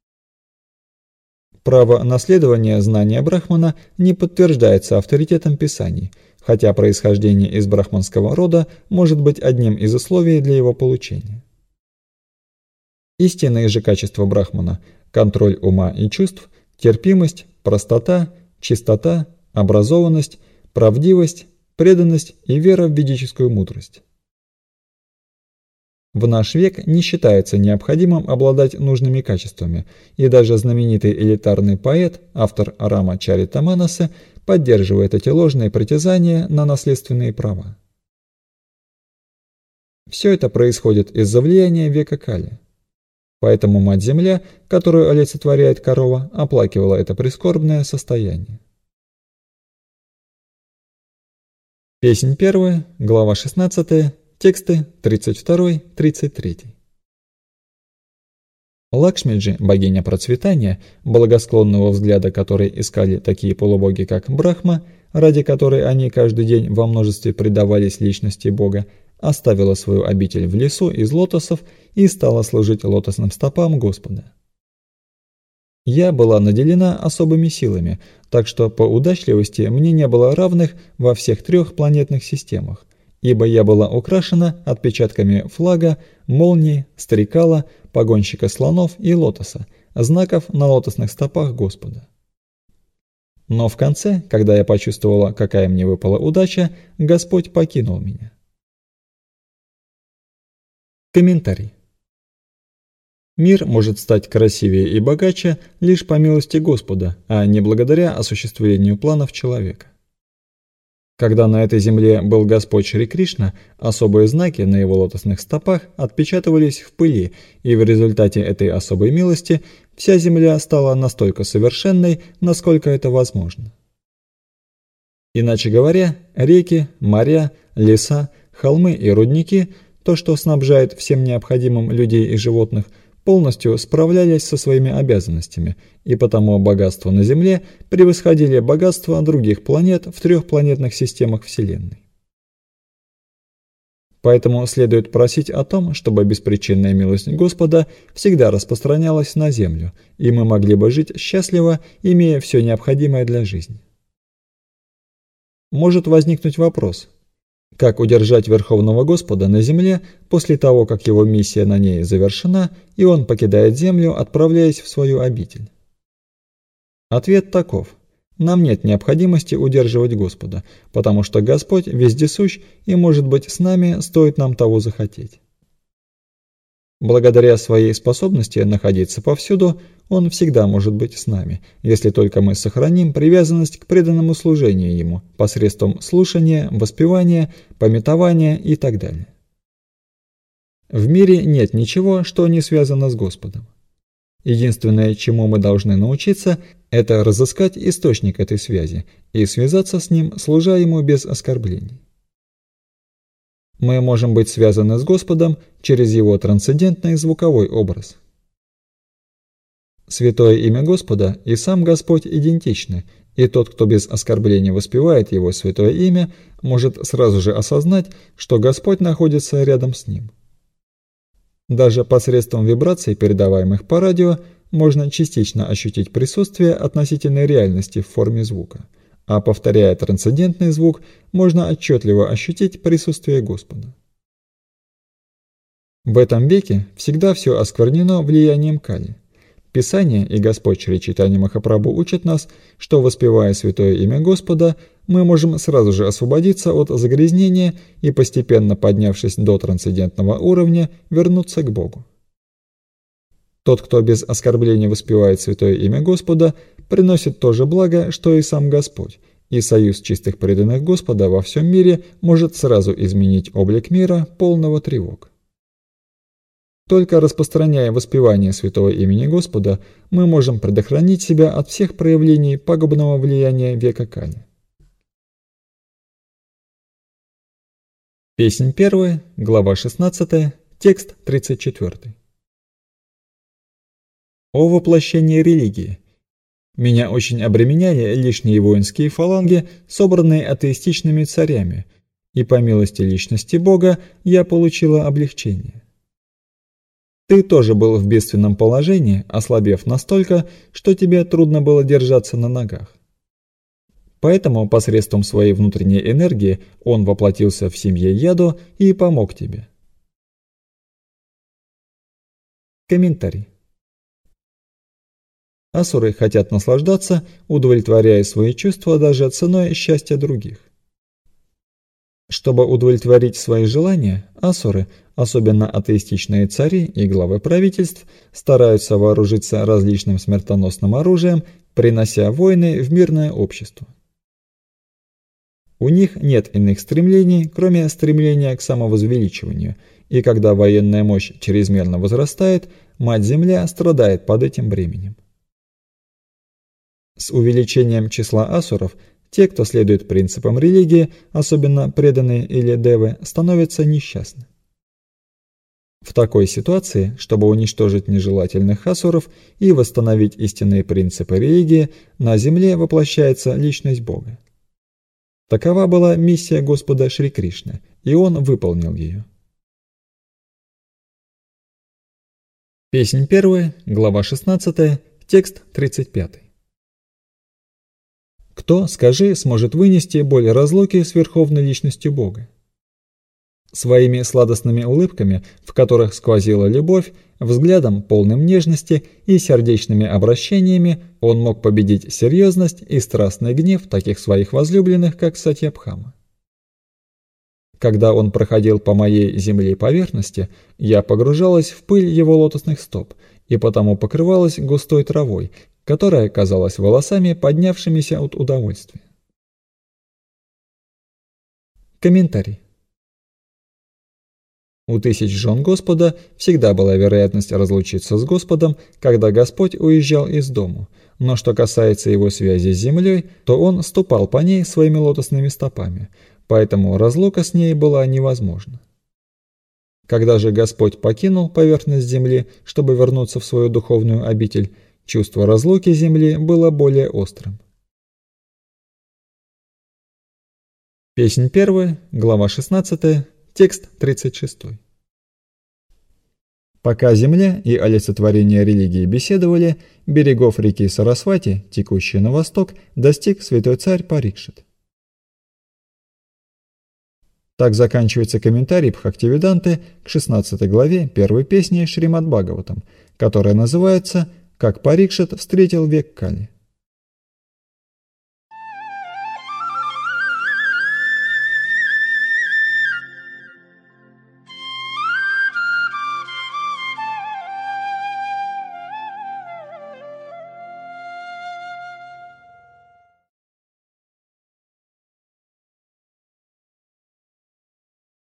Право наследования знания брахмана не подтверждается авторитетом писаний, хотя происхождение из брахманского рода может быть одним из условий для его получения. Истинные же качества брахмана – контроль ума и чувств, терпимость, простота, чистота, образованность, правдивость, преданность и вера в ведическую мудрость. В наш век не считается необходимым обладать нужными качествами, и даже знаменитый элитарный поэт, автор Рама Чаритаманаса, поддерживает эти ложные притязания на наследственные права. Все это происходит из-за влияния века Кали. Поэтому Мать-Земля, которую олицетворяет корова, оплакивала это прискорбное состояние. Песнь первая, глава шестнадцатая, тексты тридцать два — тридцать три. Лакшмиджи, богиня процветания, благосклонного взгляда которой искали такие полубоги, как Брахма, ради которой они каждый день во множестве предавались личности Бога, оставила свою обитель в лесу из лотосов и стала служить лотосным стопам Господа. Я была наделена особыми силами, так что по удачливости мне не было равных во всех трех планетных системах, ибо я была украшена отпечатками флага, молнии, стрекала, погонщика слонов и лотоса, знаков на лотосных стопах Господа. Но в конце, когда я почувствовала, какая мне выпала удача, Господь покинул меня. Комментарий. Мир может стать красивее и богаче лишь по милости Господа, а не благодаря осуществлению планов человека. Когда на этой земле был Господь Шри Кришна, особые знаки на его лотосных стопах отпечатывались в пыли, и в результате этой особой милости вся земля стала настолько совершенной, насколько это возможно. Иначе говоря, реки, моря, леса, холмы и рудники, то, что снабжает всем необходимым людей и животных, полностью справлялись со своими обязанностями, и потому богатства на Земле превосходили богатства других планет в трех планетных системах Вселенной. Поэтому следует просить о том, чтобы беспричинная милость Господа всегда распространялась на Землю, и мы могли бы жить счастливо, имея все необходимое для жизни. Может возникнуть вопрос: как удержать Верховного Господа на земле после того, как его миссия на ней завершена, и он покидает землю, отправляясь в свою обитель? Ответ таков: нам нет необходимости удерживать Господа, потому что Господь вездесущ и может быть с нами, стоит нам того захотеть. Благодаря своей способности находиться повсюду, Он всегда может быть с нами, если только мы сохраним привязанность к преданному служению Ему посредством слушания, воспевания, памятования и так далее. В мире нет ничего, что не связано с Господом. Единственное, чему мы должны научиться, это разыскать источник этой связи и связаться с Ним, служа Ему без оскорблений. Мы можем быть связаны с Господом через Его трансцендентный звуковой образ. Святое имя Господа и сам Господь идентичны, и тот, кто без оскорбления воспевает Его святое имя, может сразу же осознать, что Господь находится рядом с ним. Даже посредством вибраций, передаваемых по радио, можно частично ощутить присутствие относительной реальности в форме звука, а повторяя трансцендентный звук, можно отчетливо ощутить присутствие Господа. В этом веке всегда все осквернено влиянием Кали. Писание и Господь Шри Чайтанья Махапрабху учат нас, что, воспевая святое имя Господа, мы можем сразу же освободиться от загрязнения и, постепенно поднявшись до трансцендентного уровня, вернуться к Богу. Тот, кто без оскорбления воспевает святое имя Господа, приносит то же благо, что и сам Господь, и союз чистых преданных Господа во всем мире может сразу изменить облик мира, полного тревог. Только распространяя воспевание святого имени Господа, мы можем предохранить себя от всех проявлений пагубного влияния века Кали. Песнь первая, глава шестнадцатая, текст тридцать четвёртый. О воплощении религии! Меня очень обременяли лишние воинские фаланги, собранные атеистичными царями, и по милости личности Бога я получила облегчение. Ты тоже был в бедственном положении, ослабев настолько, что тебе трудно было держаться на ногах. Поэтому посредством своей внутренней энергии он воплотился в семье Ядо и помог тебе. Комментарий. Асуры хотят наслаждаться, удовлетворяя свои чувства даже ценой счастья других. Чтобы удовлетворить свои желания, асуры, особенно атеистичные цари и главы правительств, стараются вооружиться различным смертоносным оружием, принося войны в мирное общество. У них нет иных стремлений, кроме стремления к самовозвеличиванию, и когда военная мощь чрезмерно возрастает, Мать-Земля страдает под этим бременем. С увеличением числа асуров те, кто следует принципам религии, особенно преданные или девы, становятся несчастны. В такой ситуации, чтобы уничтожить нежелательных асуров и восстановить истинные принципы религии, на земле воплощается личность Бога. Такова была миссия Господа Шри Кришны, и он выполнил ее. Песнь первая, глава шестнадцатая, текст тридцать пятый. Кто, скажи, сможет вынести боль разлуки с Верховной Личностью Бога? Своими сладостными улыбками, в которых сквозила любовь, взглядом, полным нежности и сердечными обращениями он мог победить серьезность и страстный гнев таких своих возлюбленных, как Сатьябхама. Когда он проходил по моей земле поверхности, я погружалась в пыль его лотосных стоп и потому покрывалась густой травой, которая казалась волосами, поднявшимися от удовольствия. Комментарий. У тысяч жен Господа всегда была вероятность разлучиться с Господом, когда Господь уезжал из дому, но что касается его связи с землей, то он ступал по ней своими лотосными стопами, поэтому разлука с ней была невозможна. Когда же Господь покинул поверхность земли, чтобы вернуться в свою духовную обитель, чувство разлуки земли было более острым. Песнь первая, глава шестнадцатая, текст тридцать шестой. Пока земля и олицетворение религии беседовали, берегов реки Сарасвати, текущей на восток, достиг святой царь Парикшит. Так заканчивается комментарий Бхактивиданты к шестнадцатой главе первой песни Шримад Бхагаватам, которая называется «Как Парикшит встретил век Кали».